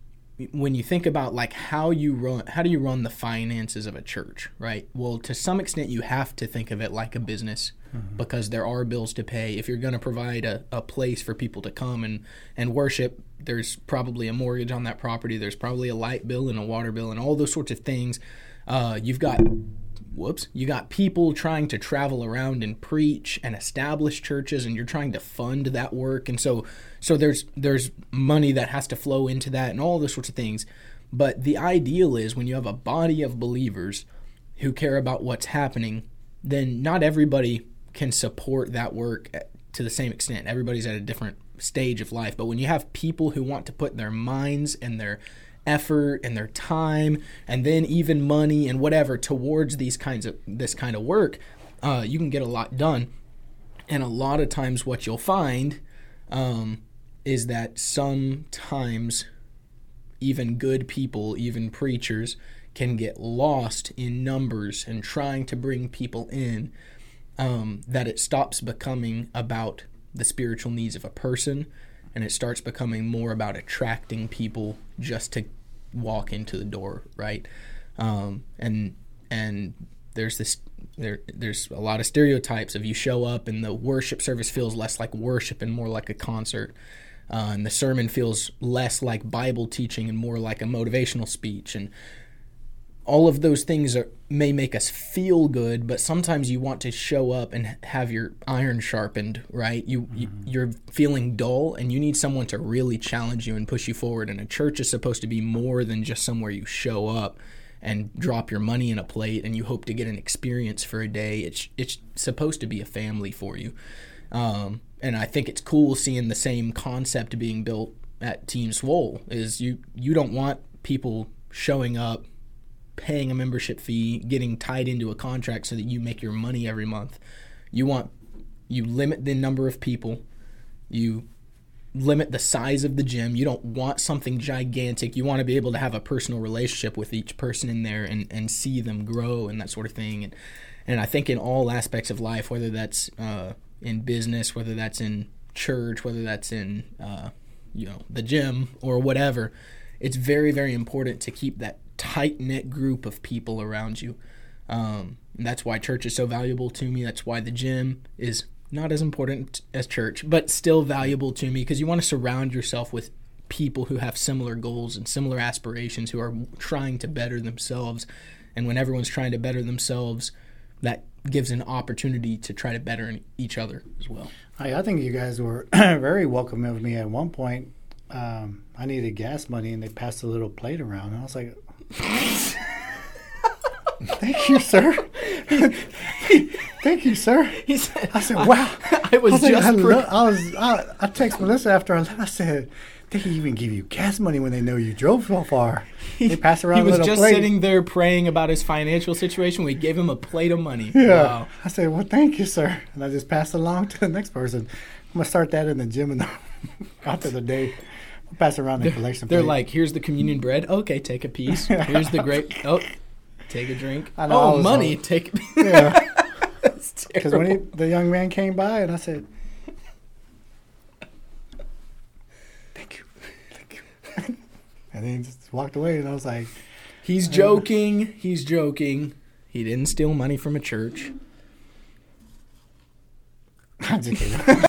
when you think about like how you run, how do you run the finances of a church, right? Well, to some extent, you have to think of it like a business, mm-hmm. because there are bills to pay. If you're going to provide a, a place for people to come and, and worship, there's probably a mortgage on that property. There's probably a light bill and a water bill and all those sorts of things. Uh, you've got Whoops. You got people trying to travel around and preach and establish churches, and you're trying to fund that work. And so so there's there's money that has to flow into that and all those sorts of things. But the ideal is when you have a body of believers who care about what's happening, then not everybody can support that work to the same extent. Everybody's at a different stage of life. But when you have people who want to put their minds and their effort and their time and then even money and whatever towards these kinds of this kind of work, uh, you can get a lot done. And a lot of times what you'll find um, is that sometimes even good people, even preachers, can get lost in numbers and trying to bring people in, um, that it stops becoming about the spiritual needs of a person and it starts becoming more about attracting people just to walk into the door, right? Um, and and there's this there there's a lot of stereotypes of you show up and the worship service feels less like worship and more like a concert, uh, and the sermon feels less like Bible teaching and more like a motivational speech, and all of those things are, may make us feel good, but sometimes you want to show up and have your iron sharpened, right? You, mm-hmm. you you're feeling dull, and you need someone to really challenge you and push you forward. And a church is supposed to be more than just somewhere you show up and drop your money in a plate and you hope to get an experience for a day. It's it's supposed to be a family for you, um, and I think it's cool seeing the same concept being built at Team Swole. Is you you don't want people showing up, paying a membership fee, getting tied into a contract so that you make your money every month. You want, you limit the number of people, you limit the size of the gym. You don't want something gigantic. You want to be able to have a personal relationship with each person in there and, and see them grow and that sort of thing. And and I think in all aspects of life, whether that's uh, in business, whether that's in church, whether that's in uh, you know the gym or whatever, it's very, very important to keep that tight-knit group of people around you. Um, and that's why church is so valuable to me. That's why the gym is not as important as church, but still valuable to me, because you want to surround yourself with people who have similar goals and similar aspirations, who are trying to better themselves. And when everyone's trying to better themselves, that gives an opportunity to try to better each other as well. I, I think you guys were very welcoming of me at one point. Um, I needed gas money, and they passed a little plate around, and I was like, "Thank you, sir. Thank you, sir." He said, I said, "Wow." I was I was like, just I, pre- lo- I was. I, I texted Melissa after I left. I said, "They even give you gas money when they know you drove so far." They pass around he a was little just plate. sitting there praying about his financial situation. We gave him a plate of money. Yeah. Wow. I said, "Well, thank you, sir," and I just passed it along to the next person. I'm gonna start that in the gym and after the day. We'll pass around the collection They're plate. like, "Here's the communion bread. Okay, take a piece. Here's the grape. Oh, take a drink. I know, I Oh, was money. all- Take." Yeah. That's Because when he, terrible. the young man came by, and I said, "Thank you, thank you," and then he just walked away, and I was like, He's joking. He's joking. He didn't steal money from a church. "I'm just kidding."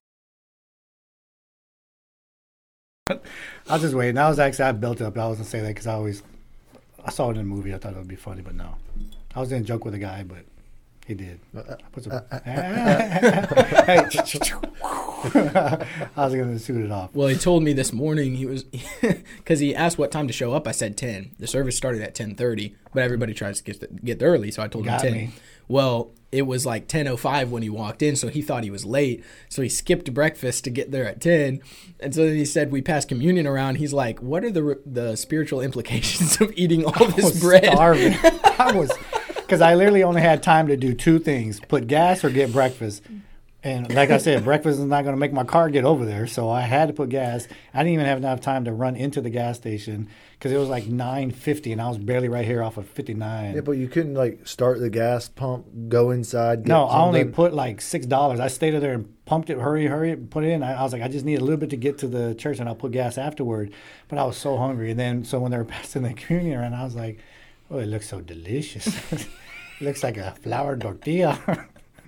I was just waiting. I was actually I built up. I was gonna say that because I always I saw it in a movie. I thought it would be funny, but no, I was gonna joke with a guy, but he did. I put some- Hey. I was gonna shoot it off. Well, he told me this morning he was because he asked what time to show up. I said ten. The service started at ten thirty, but everybody tries to get get there early, so I told him Got ten. me. Well, it was like ten oh five when he walked in, so he thought he was late. So he skipped breakfast to get there at ten. And so then he said we passed communion around. He's like, "What are the the spiritual implications of eating all I this was bread?" starving. I was because I literally only had time to do two things: put gas or get breakfast. And like I said, breakfast is not going to make my car get over there, so I had to put gas. I didn't even have enough time to run into the gas station because it was like nine fifty, and I was barely right here off of fifty-nine. Yeah, but you couldn't like start the gas pump, go inside. Get No, I only something? put like six dollars. I stayed there and pumped it, hurry, hurry, put it in. I, I was like, I just need a little bit to get to the church, and I'll put gas afterward. But I was so hungry, and then so when they were passing the communion around, I was like, oh, it looks so delicious. It looks like a flour tortilla.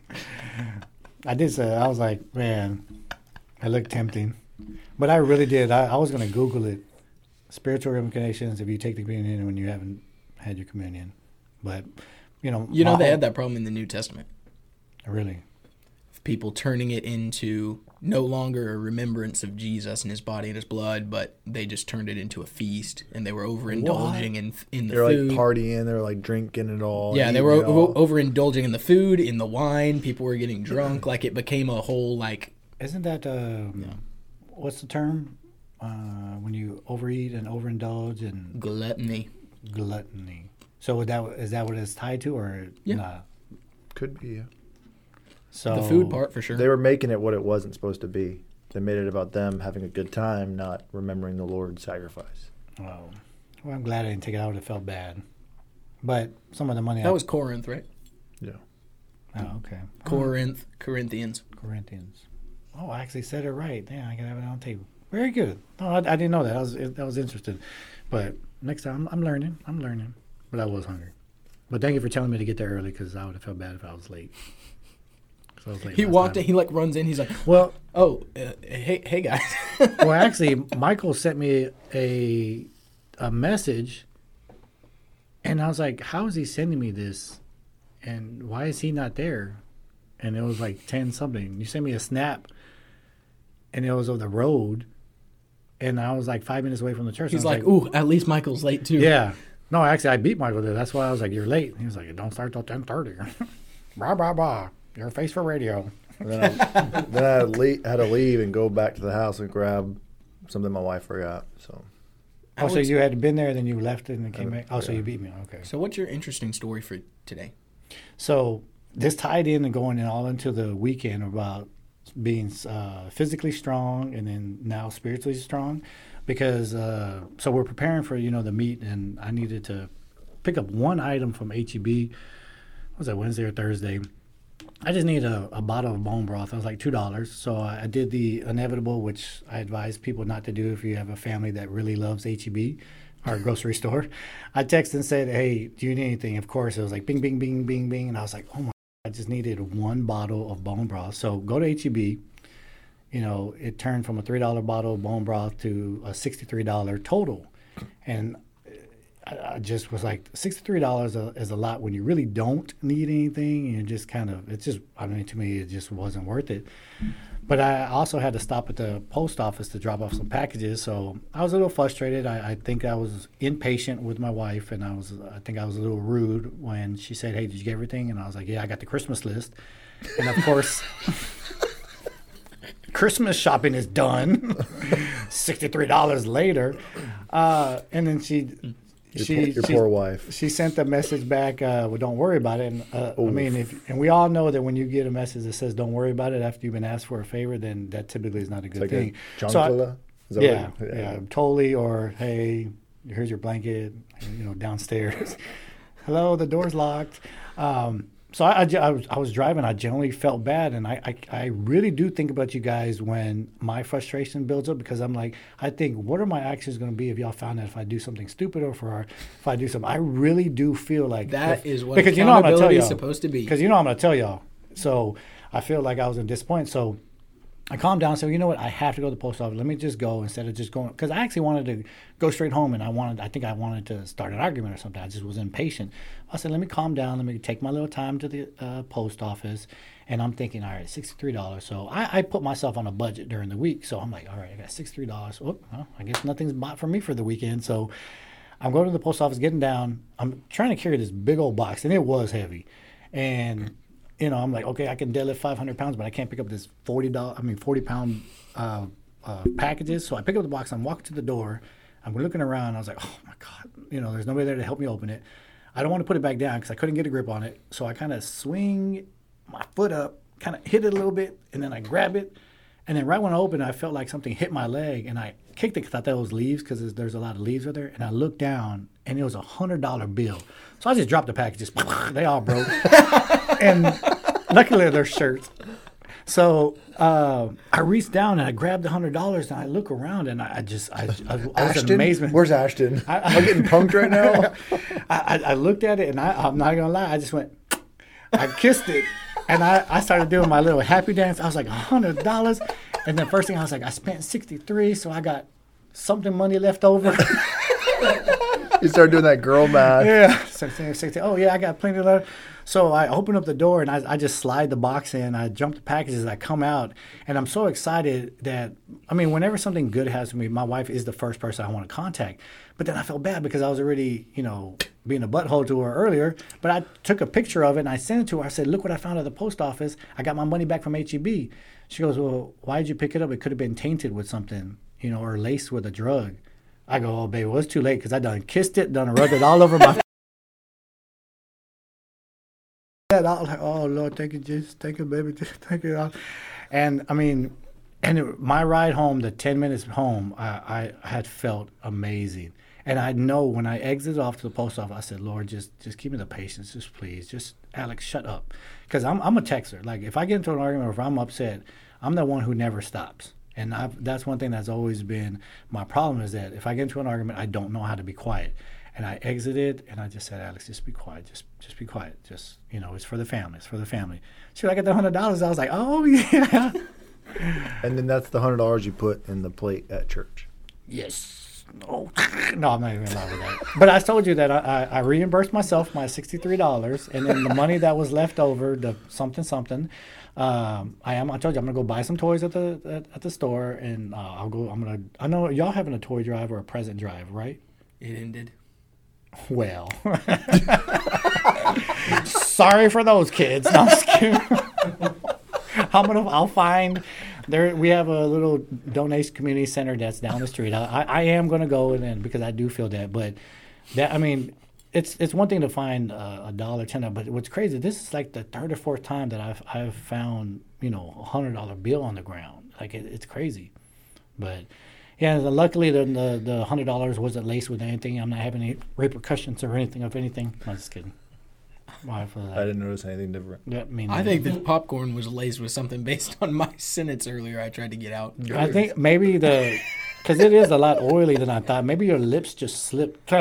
I did say, I was like, man, it looked tempting. But I really did. I, I was going to Google it. Spiritual implications if you take the communion when you haven't had your communion. But, you know. You know my they whole- had that problem in the New Testament. Really? People turning it into no longer a remembrance of Jesus and his body and his blood, but they just turned it into a feast, and they were overindulging in in the They're like food. partying. They're like drinking it all. Yeah, they eating were it all. o- overindulging in the food, in the wine. People were getting drunk. Like it became a whole like. Isn't that, um, Yeah. what's the term? Uh, when you overeat and overindulge and Gluttony. gluttony. So would that is that what it's tied to, or Yeah. not? Could be. Yeah. So The food part for sure. They were making it what it wasn't supposed to be. They made it about them having a good time, not remembering the Lord's sacrifice. Oh, well, I'm glad I didn't take it out. It felt bad, but some of the money that I, was Corinth, right? Yeah. oh, okay. Corinth, Corinthians. Corinthians. Oh, I actually said it right. Damn, I can have it on tape. Very good. No, I, I didn't know that. I was that was interesting. But next time, I'm, I'm learning. I'm learning. But I was hungry. But thank you for telling me to get there early because I would have felt bad if I was late. I was late He last walked time. in. He like runs in. He's like, Well, "Oh, uh, hey, hey guys." well, actually, Michael sent me a a message, and I was like, "How is he sending me this? And why is he not there?" And it was like ten something. You sent me a snap, and it was of the road, and I was like five minutes away from the church. He's I like, was "Ooh, at least Michael's late too." yeah. No, actually, I beat Michael there. That's why I was like, "You're late." He was like, "It don't start till ten thirty." Blah blah blah. You're a face for radio. And then I, then I le- had to leave and go back to the house and grab something my wife forgot. So Oh, so Alex- you had been there, then you left it and then came Uh, back. Oh, so yeah. you beat me. Okay. So what's your interesting story for today? So this tied in and going in all into the weekend about being uh, physically strong and then now spiritually strong, because uh, so we're preparing for you know the meet, and I needed to pick up one item from H E B. What was that, Wednesday or Thursday? I just needed a, a bottle of bone broth. It was like two dollars. So I, I did the inevitable, which I advise people not to do if you have a family that really loves H E B or a grocery store. I texted and said, "Hey, do you need anything?" Of course, it was like bing, bing, bing, bing, bing, and I was like, "Oh my." I just needed one bottle of bone broth. So go to H E B. You know, it turned from a three dollar bottle of bone broth to a sixty-three dollars total. And I, I just was like, sixty-three dollars is a lot when you really don't need anything. And you just kind of, it's just, I mean, to me, it just wasn't worth it. But I also had to stop at the post office to drop off some packages. So I was a little frustrated. I, I think I was impatient with my wife, and I was, I think I was a little rude when she said, "Hey, did you get everything?" And I was like, "Yeah, I got the Christmas list." And of course, Christmas shopping is done. sixty-three dollars later. Uh, and then she, your, she, poor, your she, poor wife. she sent the message back, uh, well, don't worry about it. And uh, I mean, if, and we all know that when you get a message that says don't worry about it after you've been asked for a favor, then that typically is not a good It's like thing. a So I- Jonkula? Is that yeah, what it- yeah, totally. Or, hey, here's your blanket, you know, downstairs. Hello, the door's locked. Um, so I, I, ge- I was, I was driving. I generally felt bad, and I, I, I really do think about you guys when my frustration builds up, because I'm like, I think, what are my actions going to be if y'all found out if I do something stupid or for if I do something? I really do feel like That if, is what because you know I'm going to tell accountability y'all is supposed to be. because you know I'm going to tell y'all. So I feel like I was in disappointment. So I calmed down and said, you know what, I have to go to the post office. Let me just go instead of just going. Because I actually wanted to go straight home, and I wanted, I think I wanted to start an argument or something. I just was impatient. I said, let me calm down. Let me take my little time to the uh, post office. And I'm thinking, all right, sixty-three dollars. So I, I put myself on a budget during the week. So I'm like, all right, I got sixty-three dollars. Oh, well, I guess nothing's bought for me for the weekend. So I'm going to the post office, getting down. I'm trying to carry this big old box, and it was heavy. And you know, I'm like, okay, I can deadlift five hundred pounds, but I can't pick up this forty dollars, I mean, forty pound uh, uh, packages. So I pick up the box. I'm walking to the door. I'm looking around. I was like, oh my God, you know, there's nobody there to help me open it. I don't want to put it back down because I couldn't get a grip on it. So I kind of swing my foot up, kind of hit it a little bit, and then I grab it. And then right when I opened it, I felt like something hit my leg, and I kicked it because I thought it was leaves, because there's a lot of leaves over there. And I looked down, and it was a one hundred dollar bill. So I just dropped the packages. They all broke. And luckily, they're shirts. So uh, I reached down and I grabbed the hundred dollars, and I look around, and I, I just I, I, I was in Ashton? amazement. Where's Ashton? I- I, am getting punked right now. I, I, I looked at it, and I, I'm not gonna lie, I just went, I kissed it, and I, I started doing my little happy dance. I was like a hundred dollars, and then first thing I was like, I spent sixty-three, so I got something money left over. You started doing that girl math. Yeah. sixteen, sixteen. Oh, yeah, I got plenty of left. So I open up the door, and I, I just slide the box in. I jump the packages. I come out, and I'm so excited that, I mean, whenever something good happens to me, my wife is the first person I want to contact. But then I felt bad because I was already, you know, being a butthole to her earlier. But I took a picture of it, and I sent it to her. I said, look what I found at the post office. I got my money back from H E B. She goes, well, why did you pick it up? It could have been tainted with something, you know, or laced with a drug. I go, oh, baby, well, it's too late because I done kissed it, done rubbed it all over my I was like, oh, Lord, thank you, Jesus. Thank you, baby. Thank you. And, I mean, and it, my ride home, the ten minutes home, I, I had felt amazing. And I know when I exited off to the post office, I said, Lord, just just give me the patience. Just please. Just, Alex, shut up. Because I'm, I'm a texter. Like, if I get into an argument or if I'm upset, I'm the one who never stops. And I've, that's one thing that's always been my problem is that if I get into an argument, I don't know how to be quiet. And I exited, and I just said, Alex, just be quiet. Just just be quiet. Just, you know, it's for the family. It's for the family. So I got the one hundred dollars. I was like, oh, yeah. And then that's the one hundred dollars you put in the plate at church. Yes. Oh. No, I'm not even allowed with that. But I told you that I, I, I reimbursed myself my sixty-three dollars, and then the money that was left over, the something, something, um, I am. I told you I'm going to go buy some toys at the at, at the store, and uh, I'll go. I'm going to, I know y'all having a toy drive or a present drive, right? It ended. Well, sorry for those kids. No, I'm just kidding. I'm gonna. I'll find there. We have a little donation community center that's down the street. I, I, I am gonna go in then because I do feel that. But that I mean, it's it's one thing to find uh, a dollar, ten. But what's crazy? This is like the third or fourth time that I've I've found you know a hundred dollar bill on the ground. Like it, it's crazy, but. Yeah, luckily the the, the hundred dollars wasn't laced with anything. I'm not having any repercussions or anything of anything. I'm just kidding. I didn't notice anything different. Yeah, me I think the popcorn was laced with something based on my sentence earlier. I tried to get out. I think maybe the because it is a lot oily than I thought. Maybe your lips just slipped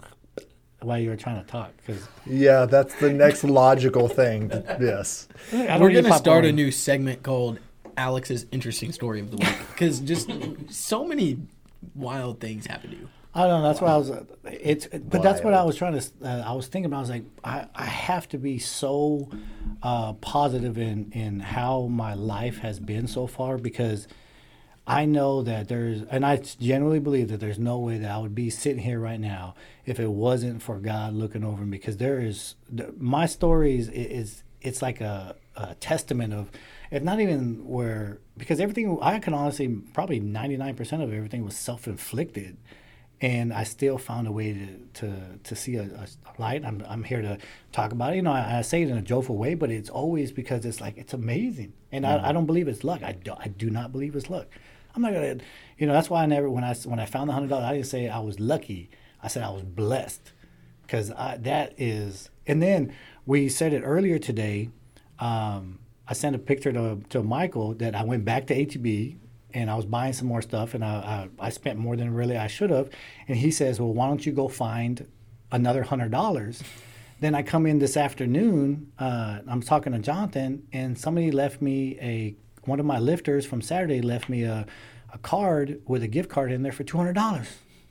while you were trying to talk. Cause yeah, that's the next logical thing. Yes, we're gonna start a new segment called Alex's interesting story of the week because just so many wild things happen to you. I don't know. That's what I was. It's, but wild. That's what I was trying to. Uh, I was thinking about. I was like, I, I have to be so uh, positive in in how my life has been so far because I know that there's, and I genuinely believe that there's no way that I would be sitting here right now if it wasn't for God looking over me. Because there is my stories is, is it's like a, a testament of. If not even where, because everything, I can honestly, probably ninety-nine percent of everything was self-inflicted. And I still found a way to to, to see a, a light. I'm I'm here to talk about it. You know, I, I say it in a joyful way, but it's always because it's like, it's amazing. And mm-hmm. I, I don't believe it's luck. I do, I do not believe it's luck. I'm not going to, you know, that's why I never, when I, when I found the one hundred dollars, I didn't say I was lucky. I said I was blessed. Because that is, and then we said it earlier today, um, I sent a picture to to Michael that I went back to H E B and I was buying some more stuff and I, I, I spent more than really I should have. And he says, well, why don't you go find another one hundred dollars? Then I come in this afternoon, uh, I'm talking to Jonathan, and somebody left me a, one of my lifters from Saturday left me a, a card with a gift card in there for two hundred dollars.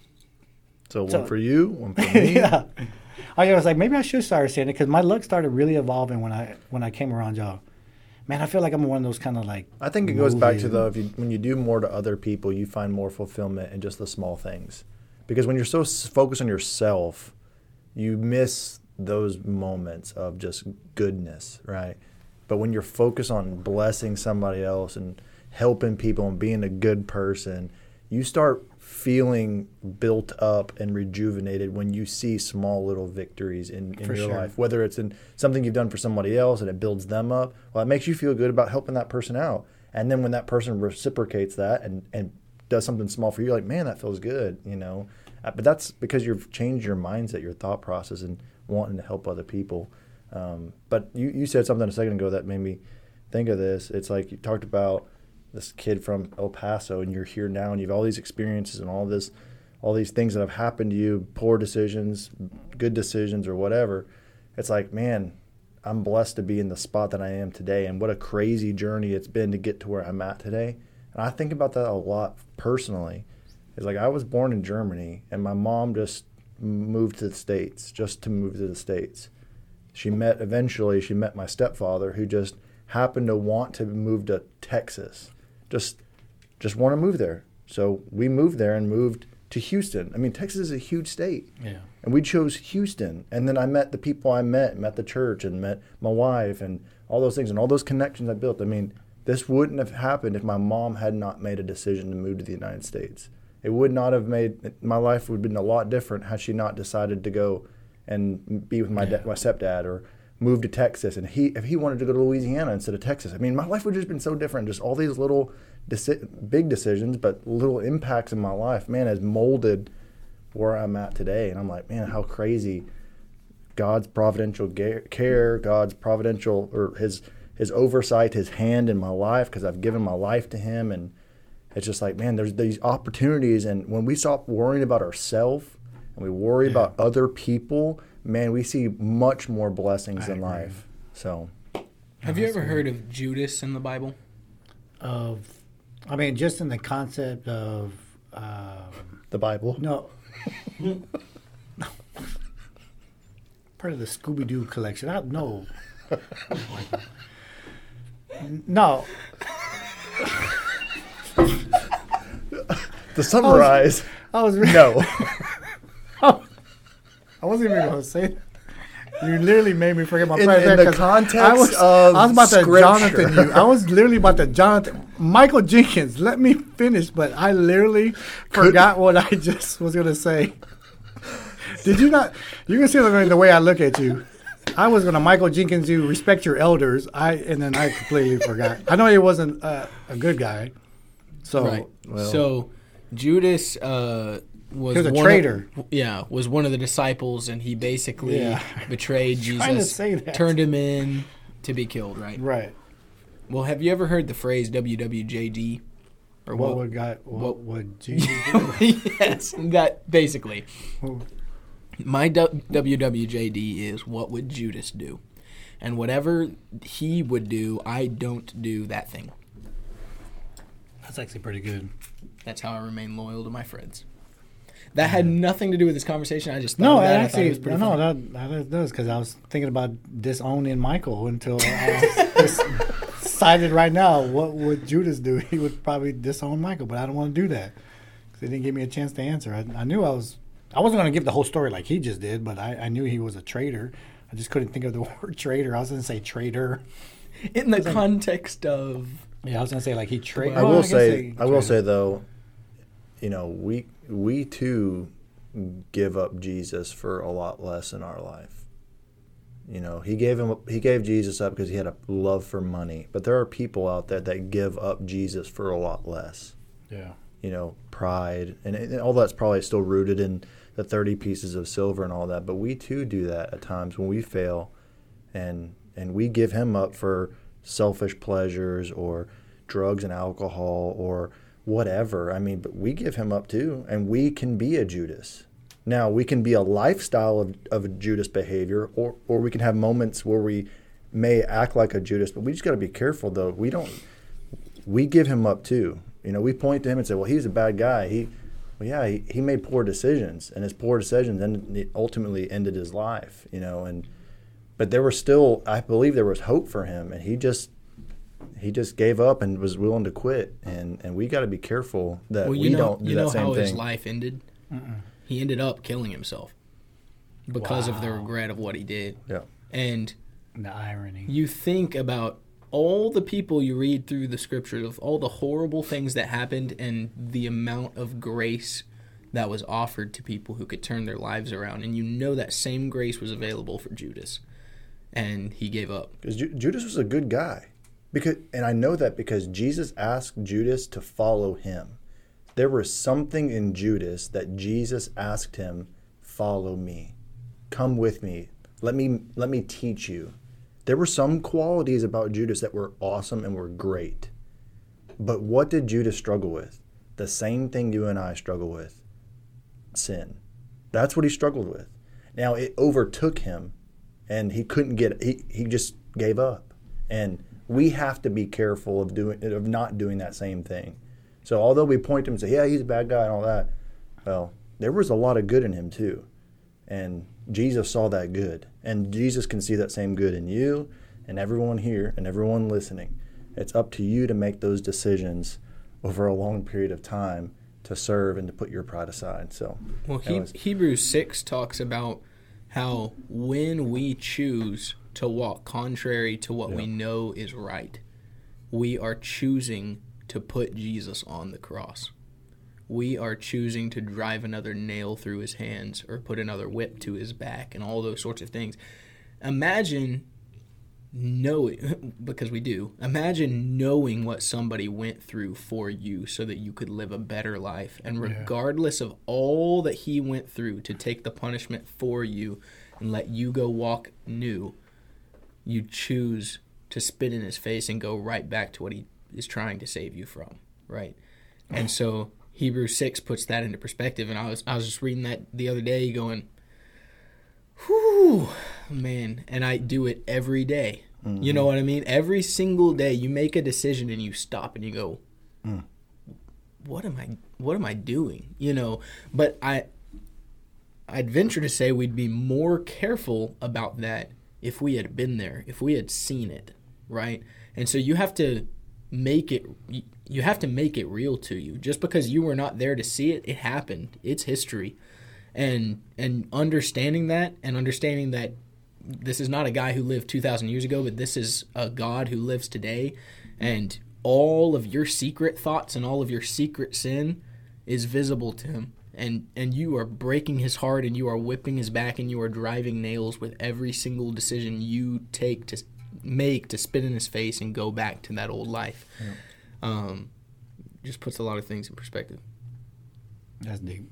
So one so, for you, one for me. Yeah. I was like, maybe I should start saying it because my luck started really evolving when I when I came around y'all. Man, I feel like I'm one of those kind of like. I think it goes back to though, if you when you do more to other people, you find more fulfillment in just the small things, because when you're so focused on yourself, you miss those moments of just goodness, right? But when you're focused on blessing somebody else and helping people and being a good person, you start feeling built up and rejuvenated when you see small little victories in, in your sure. life, whether it's in something you've done for somebody else and it builds them up. Well, it makes you feel good about helping that person out. And then when that person reciprocates that and, and does something small for you, you're like, man, that feels good, you know. Uh, but that's because you've changed your mindset, your thought process, and wanting to help other people. Um, but you, you said something a second ago that made me think of this. It's like you talked about this kid from El Paso, and you're here now, and you have all these experiences and all this, all these things that have happened to you, poor decisions, good decisions, or whatever. It's like, man, I'm blessed to be in the spot that I am today, and what a crazy journey it's been to get to where I'm at today. And I think about that a lot personally. It's like I was born in Germany, and my mom just moved to the States, just to move to the States. She met, eventually, she met my stepfather, who just happened to want to move to Texas. Just just want to move there. So we moved there and moved to Houston. I mean, Texas is a huge state. Yeah. And we chose Houston. And then I met the people I met, met the church, and met my wife, and all those things, and all those connections I built. I mean, this wouldn't have happened if my mom had not made a decision to move to the United States. It would not have made, my life would have been a lot different had she not decided to go and be with my yeah. da- my stepdad, or move to Texas, and he if he wanted to go to Louisiana instead of Texas. I mean, my life would have just been so different. Just all these little deci- big decisions, but little impacts in my life, man, has molded where I'm at today. And I'm like, man, how crazy God's providential ga- care, God's providential, or his his oversight, his hand in my life, because I've given my life to him. And it's just like, man, there's these opportunities, and when we stop worrying about ourselves and we worry Yeah. about other people, man, we see much more blessings I in agree. life. So, Have you ever heard of Judas in the Bible? Of, I mean, just in the concept of, um, the Bible. no. Part of the Scooby Doo collection. I no. No. To summarize, I was really, no. I wasn't even going to say that. You literally made me forget my In- plan in there, the 'cause context I was, of I was about to Scripture. Jonathan you. I was literally about to Jonathan. Michael Jenkins, let me finish, but I literally forgot what I just was going to say. Did you not? You can see the, the way I look at you. I was going to Michael Jenkins you, respect your elders. I And then I completely forgot. I know he wasn't uh, a good guy. So, Right. well- So Judas uh, was He was a one traitor. Of, yeah, was one of the disciples, and he basically Yeah. betrayed Trying to Jesus, say that. turned him in to be killed. Right. right. Well, have you ever heard the phrase W W J D? Or What would God, what, what- would Jesus do? yes, that basically. Oh, My W W J D is what would Judas do? And whatever he would do, I don't do that thing. That's actually pretty good. That's how I remain loyal to my friends. That had nothing to do with this conversation. I just thought No, of that that. I thought it actually, was pretty no, funny. that, that does, because I was thinking about disowning Michael until I was just decided right now what would Judas do? He would probably disown Michael, but I don't want to do that because they didn't give me a chance to answer. I, I knew I was, I wasn't going to give the whole story like he just did, but I, I knew he was a traitor. I just couldn't think of the word traitor. I was going to say traitor. In the context of Yeah, I was going to say like he traded. I will say, I will say though, you know, we we too give up Jesus for a lot less in our life. You know, he gave him he gave Jesus up because he had a love for money. But there are people out there that give up Jesus for a lot less. Yeah. You know, pride and, and all that's probably still rooted in the thirty pieces of silver and all that. But we too do that at times when we fail, and and we give him up for selfish pleasures or drugs and alcohol or whatever. I mean, but we give him up too, and we can be a Judas. Now, we can be a lifestyle of, of a Judas behavior, or, or we can have moments where we may act like a Judas, but we just got to be careful, though. We don't, we give him up too. You know, we point to him and say, well, he's a bad guy. He, well, yeah, he, he made poor decisions, and his poor decisions ended, ultimately ended his life, you know, and, but there was still, I believe there was hope for him, and he just, he just gave up and was willing to quit, and, and we got to be careful that well, you we know, don't do you that know same how thing. his life ended. Mm-mm. He ended up killing himself because of the Wow. regret of what he did. Yeah. And The irony. you think about all the people you read through the scriptures of all the horrible things that happened and the amount of grace that was offered to people who could turn their lives around, and you know that same grace was available for Judas, and he gave up. Because Ju- Judas was a good guy, because, and I know that because Jesus asked Judas to follow him. There was something in Judas that Jesus asked him, "Follow me, come with me. Let me let me teach you." There were some qualities about Judas that were awesome and were great. But what did Judas struggle with? The same thing you and I struggle with: sin. That's what he struggled with. Now it overtook him, and he couldn't get. He he just gave up. And we have to be careful of doing of not doing that same thing. So although we point to him and say, "Yeah, he's a bad guy" and all that, well, there was a lot of good in him too, and Jesus saw that good, and Jesus can see that same good in you and everyone here and everyone listening. It's up to you to make those decisions over a long period of time to serve and to put your pride aside. So, Well, that he, was- Hebrews six talks about how when we choose to walk contrary to what we Yeah. know is right, we are choosing to put Jesus on the cross. We are choosing to drive another nail through his hands or put another whip to his back and all those sorts of things. Imagine knowing, because we do, imagine knowing what somebody went through for you so that you could live a better life. And regardless of all that he went through to take the punishment for you and let you go walk new, you choose to spit in his face and go right back to what he is trying to save you from, right? And so Hebrews six puts that into perspective. And I was I was just reading that the other day going, whew, man. And I do it every day. Mm-hmm. You know what I mean? Every single day you make a decision and you stop and you go, mm. what am I what am I doing? You know, but I I'd venture to say we'd be more careful about that if we had been there, if we had seen it, right? And so you have to make it you have to make it real to you. Just because you were not there to see it, it happened. It's history. And and understanding that and understanding that this is not a guy who lived two thousand years ago, but this is a God who lives today, and all of your secret thoughts and all of your secret sin is visible to him. And and you are breaking his heart, and you are whipping his back, and you are driving nails with every single decision you take to make to spit in his face and go back to that old life. Yeah. Um, just puts a lot of things in perspective. That's deep.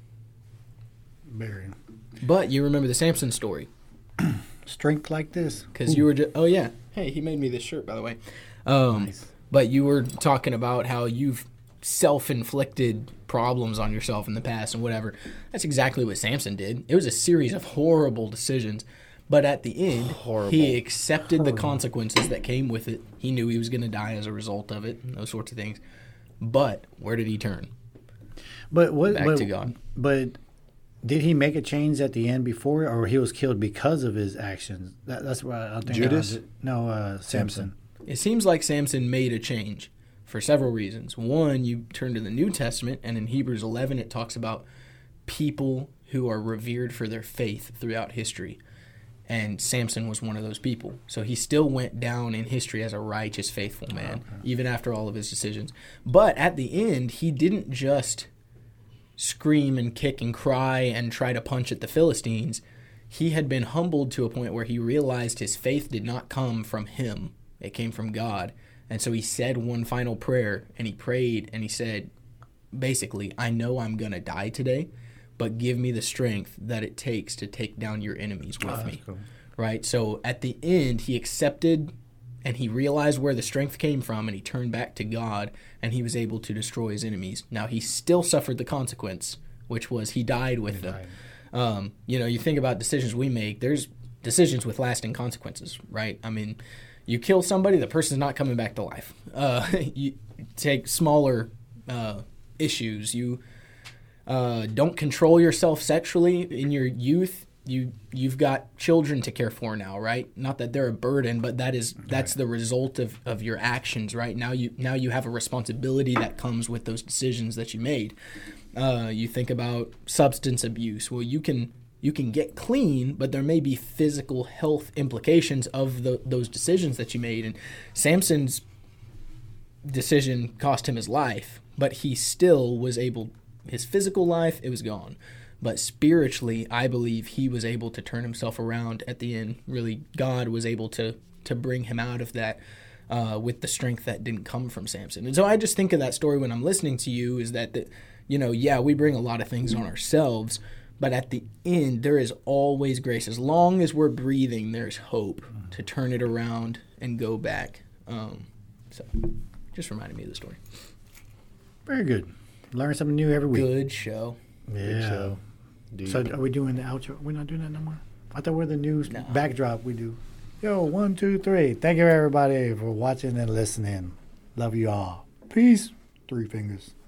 Very. But you remember the Samson story. Strength like this. Because you were just, oh yeah. Hey, he made me this shirt, by the way. Um, nice. But you were talking about how you've self-inflicted problems on yourself in the past and whatever. That's exactly what Samson did. It was a series of horrible decisions. But at the end, horrible. he accepted horrible. the consequences that came with it. He knew he was going to die as a result of it and those sorts of things. But where did he turn? But what, Back but, to God. But did he make a change at the end before, or he was killed because of his actions? That, that's what I think. Judas? I no, uh, Samson. It seems like Samson made a change for several reasons. One, you turn to the New Testament, and in Hebrews eleven it talks about people who are revered for their faith throughout history. And Samson was one of those people. So he still went down in history as a righteous, faithful man, okay. even after all of his decisions. But at the end, he didn't just scream and kick and cry and try to punch at the Philistines. He had been humbled to a point where he realized his faith did not come from him. It came from God. And so he said one final prayer, and he prayed, and he said, basically, I know I'm going to die today, but give me the strength that it takes to take down your enemies with oh, me. Cool. Right? So at the end, he accepted and he realized where the strength came from, and he turned back to God, and he was able to destroy his enemies. Now, he still suffered the consequence, which was he died with he them. Died. Um, you know, you think about decisions we make, there's decisions with lasting consequences, right? I mean, you kill somebody, the person's not coming back to life. Uh, you take smaller uh, issues. You uh, don't control yourself sexually in your youth. You you've got children to care for now, right? Not that they're a burden, but that is that's right. the result of, of your actions, right? Now you now you have a responsibility that comes with those decisions that you made. Uh, you think about substance abuse. Well, you can you can get clean, but there may be physical health implications of the, those decisions that you made. And Samson's decision cost him his life, but he still was able. His physical life, it was gone. But spiritually, I believe he was able to turn himself around at the end. Really, God was able to to bring him out of that uh, with the strength that didn't come from Samson. And so I just think of that story when I'm listening to you is that, the, you know, yeah, we bring a lot of things on ourselves, but at the end, there is always grace. As long as we're breathing, there's hope to turn it around and go back. Um, so just reminded me of the story. Very good. Learn something new every week. Good show. Yeah. Good show. Dude. So are we doing the outro? We're not doing that no more? I thought we're the news no. backdrop we do. Yo, one, two, three. Thank you, everybody, for watching and listening. Love you all. Peace. Three fingers.